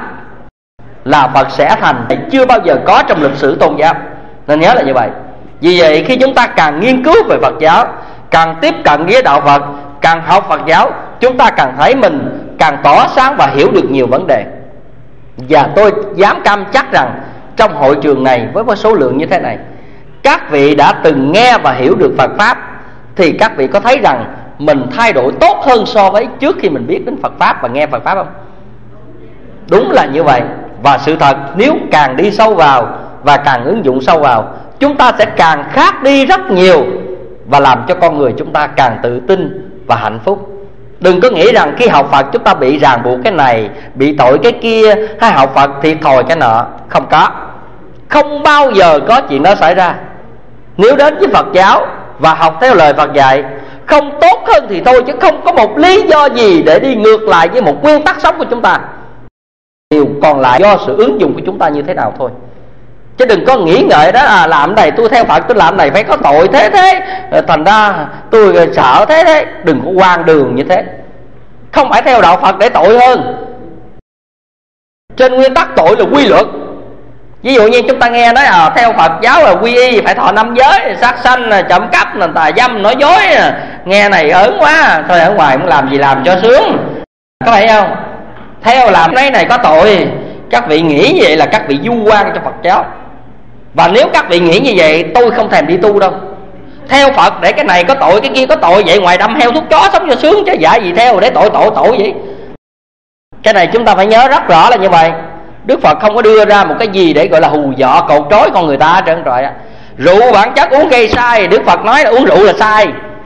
là Phật sẽ thành, chưa bao giờ có trong lịch sử tôn giáo. Nên nhớ là như vậy. Vì vậy khi chúng ta càng nghiên cứu về Phật giáo, càng tiếp cận với đạo Phật, càng học Phật giáo, chúng ta càng thấy mình càng tỏ sáng và hiểu được nhiều vấn đề. Và tôi dám cam chắc rằng trong hội trường này với số lượng như thế này, các vị đã từng nghe và hiểu được Phật Pháp, thì các vị có thấy rằng mình thay đổi tốt hơn so với trước khi mình biết đến Phật Pháp và nghe Phật Pháp không? Đúng là như vậy. Và sự thật nếu càng đi sâu vào và càng ứng dụng sâu vào, chúng ta sẽ càng khác đi rất nhiều, và làm cho con người chúng ta càng tự tin và hạnh phúc. Đừng có nghĩ rằng khi học Phật chúng ta bị ràng buộc cái này, bị tội cái kia, hay học Phật thiệt thòi cái nọ. Không có. Không bao giờ có chuyện đó xảy ra. Nếu đến với Phật giáo và học theo lời Phật dạy, không tốt hơn thì thôi, chứ không có một lý do gì để đi ngược lại với một nguyên tắc sống của chúng ta. Điều còn lại do sự ứng dụng của chúng ta như thế nào thôi. Chứ đừng có nghĩ ngợi đó làm này tôi theo Phật, tôi làm này phải có tội thế thành ra tôi sợ thế. Đừng có hoang đường như thế. Không phải theo đạo Phật để tội hơn. Trên nguyên tắc tội là quy luật. Ví dụ như chúng ta nghe nói theo Phật giáo là quy y phải thọ 5 giới, sát sanh, trộm cắp, tà dâm, nói dối. Nghe này ớn quá, thôi ở ngoài muốn làm gì làm cho sướng. Có phải không? Theo làm cái này có tội. Các vị nghĩ như vậy là các vị du quan cho Phật giáo. Và nếu các vị nghĩ như vậy, tôi không thèm đi tu đâu. Theo Phật để cái này có tội, cái kia có tội, vậy ngoài đâm heo thuốc chó sống cho sướng chứ dạ gì theo để tội vậy. Cái này chúng ta phải nhớ rất rõ là như vậy. Đức Phật không có đưa ra một cái gì để gọi là hù dọa cột trói con người ta hết trơn rồi. Rượu bản chất uống gây sai, Đức Phật nói là uống rượu là sai.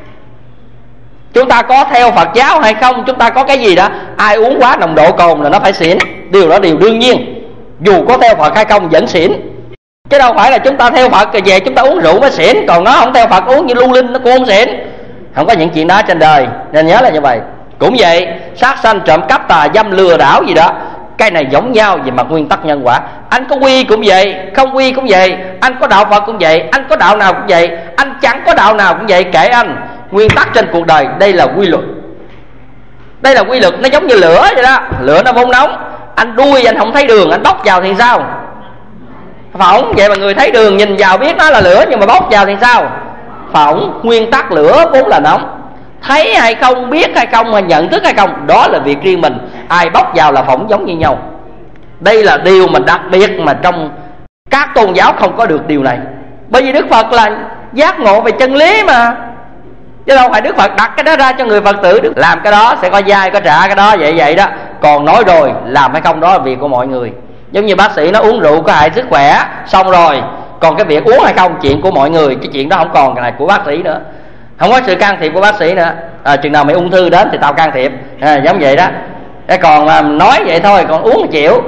Chúng ta có theo Phật giáo hay không, chúng ta có cái gì đó, ai uống quá nồng độ cồn là nó phải xỉn. Điều đó điều đương nhiên, dù có theo Phật hay không vẫn xỉn. Chứ đâu phải là chúng ta theo Phật rồi về chúng ta uống rượu mới xỉn, còn nó không theo Phật uống như lưu linh nó cũng không xỉn. Không có những chuyện đó trên đời, nên nhớ là như vậy. Cũng vậy, sát sanh, trộm cắp, tà dâm, lừa đảo gì đó, cái này giống nhau về mặt nguyên tắc nhân quả. Anh có quy cũng vậy, không quy cũng vậy. Anh có đạo Phật cũng vậy, anh có đạo nào cũng vậy, anh chẳng có đạo nào cũng vậy. Kệ anh, nguyên tắc trên cuộc đời đây là quy luật. Đây là quy luật, nó giống như lửa vậy đó. Lửa nó vốn nóng, anh đuôi anh không thấy đường, anh bóc vào thì sao? Phỏng vậy mà người thấy đường nhìn vào biết nó là lửa, nhưng mà bóc vào thì sao? Phỏng. Nguyên tắc lửa vốn là nóng. Thấy hay không, biết hay không, hay nhận thức hay không, đó là việc riêng mình. Ai bóc vào là phỏng giống như nhau. Đây là điều mà đặc biệt mà trong các tôn giáo không có được điều này. Bởi vì Đức Phật là giác ngộ về chân lý mà, chứ đâu phải Đức Phật đặt cái đó ra cho người Phật tử được làm cái đó sẽ có dai có trả cái đó vậy đó. Còn nói rồi làm hay không đó là việc của mọi người. Giống như bác sĩ nó uống rượu có hại sức khỏe xong rồi, còn cái việc uống hay không chuyện của mọi người, cái chuyện đó không còn cái này của bác sĩ nữa, không có sự can thiệp của bác sĩ nữa. Chừng nào mày ung thư đến thì tao can thiệp, giống vậy đó. Còn nói vậy thôi, còn uống chịu.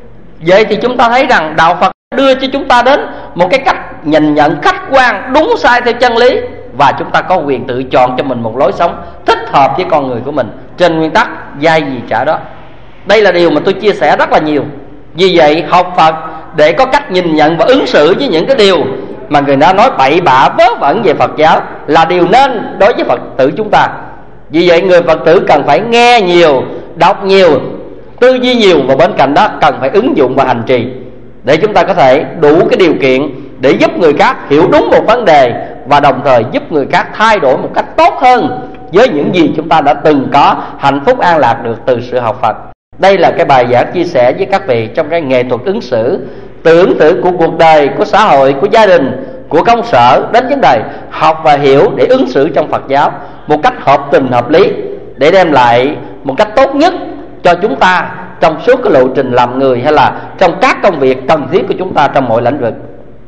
Vậy thì chúng ta thấy rằng đạo Phật đưa cho chúng ta đến một cái cách nhìn nhận khách quan đúng sai theo chân lý, và chúng ta có quyền tự chọn cho mình một lối sống thích hợp với con người của mình trên nguyên tắc dai gì trả đó. Đây là điều mà tôi chia sẻ rất là nhiều. Vì vậy học Phật để có cách nhìn nhận và ứng xử với những cái điều mà người ta nói bậy bạ vớ vẩn về Phật giáo là điều nên đối với Phật tử chúng ta. Vì vậy người Phật tử cần phải nghe nhiều, đọc nhiều, tư duy nhiều, và bên cạnh đó cần phải ứng dụng và hành trì để chúng ta có thể đủ cái điều kiện để giúp người khác hiểu đúng một vấn đề, và đồng thời giúp người khác thay đổi một cách tốt hơn với những gì chúng ta đã từng có hạnh phúc an lạc được từ sự học Phật. Đây là cái bài giảng chia sẻ với các vị trong cái nghệ thuật ứng xử, từ ứng xử của cuộc đời, của xã hội, của gia đình, của công sở, đến vấn đề học và hiểu để ứng xử trong Phật giáo một cách hợp tình hợp lý, để đem lại một cách tốt nhất cho chúng ta trong suốt cái lộ trình làm người, hay là trong các công việc cần thiết của chúng ta trong mọi lĩnh vực.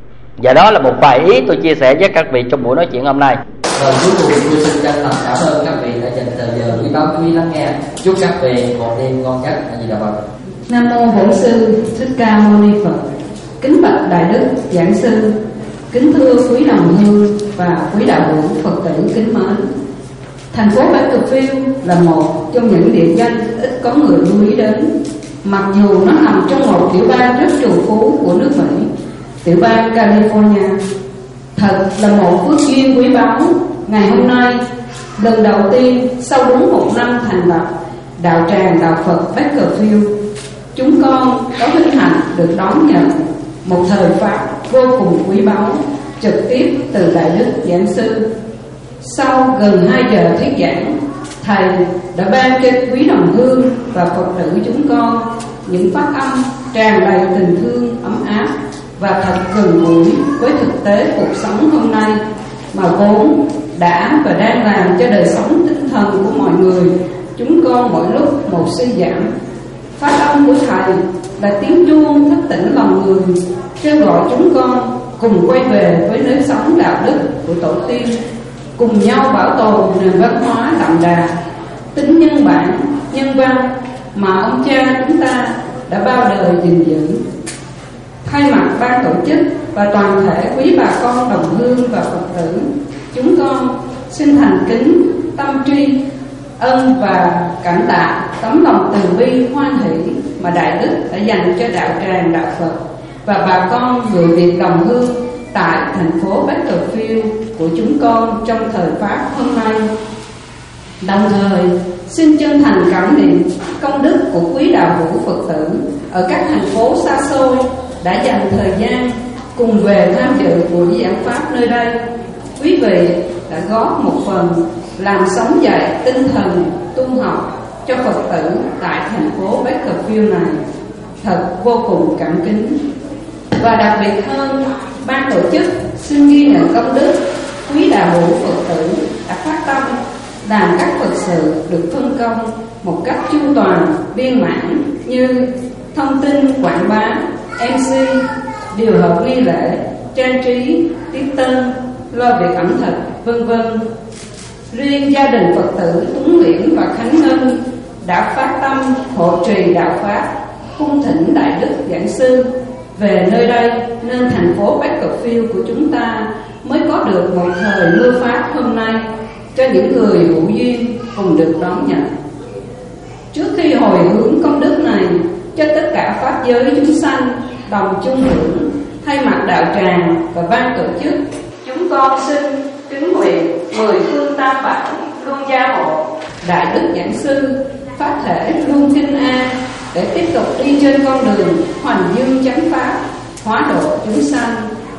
Và đó là một vài ý tôi chia sẻ với các vị trong buổi nói chuyện hôm nay. Rồi cuối cùng tôi xin chân thành cảm ơn các vị đã dành thời giờ quý báu quý lắng nghe. Chúc các vị một đêm ngon giấc. A Di Đà Phật. Nam mô Bổn Sư Thích Ca Mâu Ni Phật. Kính bạch Đại Đức Giảng Sư, kính thưa quý đồng hương và quý đạo hữu Phật tử kính mến. Thành phố Bakersfield là một trong những địa danh ít có người lưu ý đến, mặc dù nó nằm trong một tiểu bang rất trù phú của nước Mỹ, tiểu bang California. Thật là một phước duyên quý báu. Ngày hôm nay, lần đầu tiên sau đúng 1 năm thành lập đạo tràng đạo Phật Bakersfield, chúng con có vinh hạnh được đón nhận một thời pháp vô cùng quý báu trực tiếp từ Đại Đức Giảng Sư. Sau gần 2 giờ thuyết giảng, Thầy đã ban cho quý đồng hương và Phật tử chúng con những phát âm tràn đầy tình thương ấm áp và thật gần gũi với thực tế cuộc sống hôm nay, mà vốn đã và đang làm cho đời sống tinh thần của mọi người chúng con mỗi lúc một suy giảm. Phát âm của Thầy là tiếng chuông thức tỉnh lòng người, kêu gọi chúng con cùng quay về với nếp sống đạo đức của tổ tiên, cùng nhau bảo tồn nền văn hóa đậm đà, tính nhân bản, nhân văn mà ông cha chúng ta đã bao đời gìn giữ. Thay mặt ban tổ chức và toàn thể quý bà con đồng hương và Phật tử, chúng con xin thành kính tâm tri ân và cảm tạ tấm lòng từ bi hoan hỷ mà Đại Đức đã dành cho đạo tràng đạo Phật và bà con người Việt đồng hương tại thành phố Bakersfield của chúng con trong thời Pháp hôm nay. Đồng thời xin chân thành cảm niệm công đức của quý đạo hữu Phật tử ở các thành phố xa xôi đã dành thời gian cùng về tham dự buổi giảng pháp nơi đây. Quý vị đã góp một phần làm sống dậy tinh thần tu học cho Phật tử tại thành phố Bakersfield này. Thật vô cùng cảm kính. Và đặc biệt hơn, ban tổ chức xin ghi nhận công đức quý đạo hữu Phật tử đã phát tâm làm các Phật sự được phân công một cách chu toàn, viên mãn như thông tin, quảng bá, MC, điều hợp nghi lễ, trang trí, tiếp tân, lo việc ẩm thực, vân vân. Riêng gia đình Phật tử Tuấn Nguyễn và Khánh Ngân đã phát tâm hộ trì đạo pháp, cung thỉnh Đại Đức Giảng Sư về nơi đây, nên thành phố Bakersfield của chúng ta mới có được một thời mưa pháp hôm nay cho những người hữu duyên cùng được đón nhận. Trước khi hồi hướng công đức này cho tất cả pháp giới chúng sanh đồng chung hưởng, thay mặt đạo tràng và ban tổ chức, chúng con xin kính nguyện 10 phương tam bảo luôn gia hộ Đại Đức Giảng Sư pháp thể luôn kinh an để tiếp tục đi trên con đường hoành dương chánh pháp, hóa độ chúng sanh.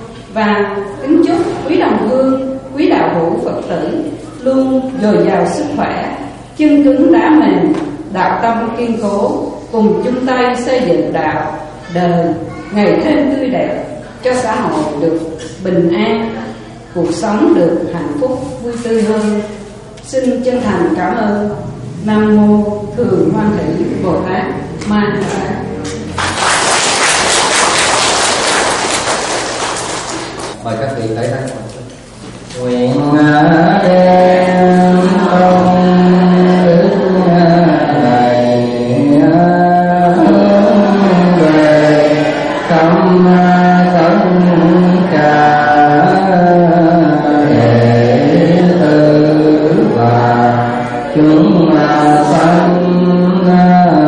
Và kính chúc quý đồng hương, quý đạo hữu Phật tử luôn dồi dào sức khỏe, chân cứng đá mềm, đạo tâm kiên cố, cùng chung tay xây dựng đạo đời ngày thêm tươi đẹp, cho xã hội được bình an, cuộc sống được hạnh phúc vui tươi hơn. Xin chân thành cảm ơn. Nam mô Thường Hoan Thủy Bồ Tát Ma Tát. Mời các vị tới đây. Nguyện đem công đức này về tâm tất cả đệ tử và chúng sanh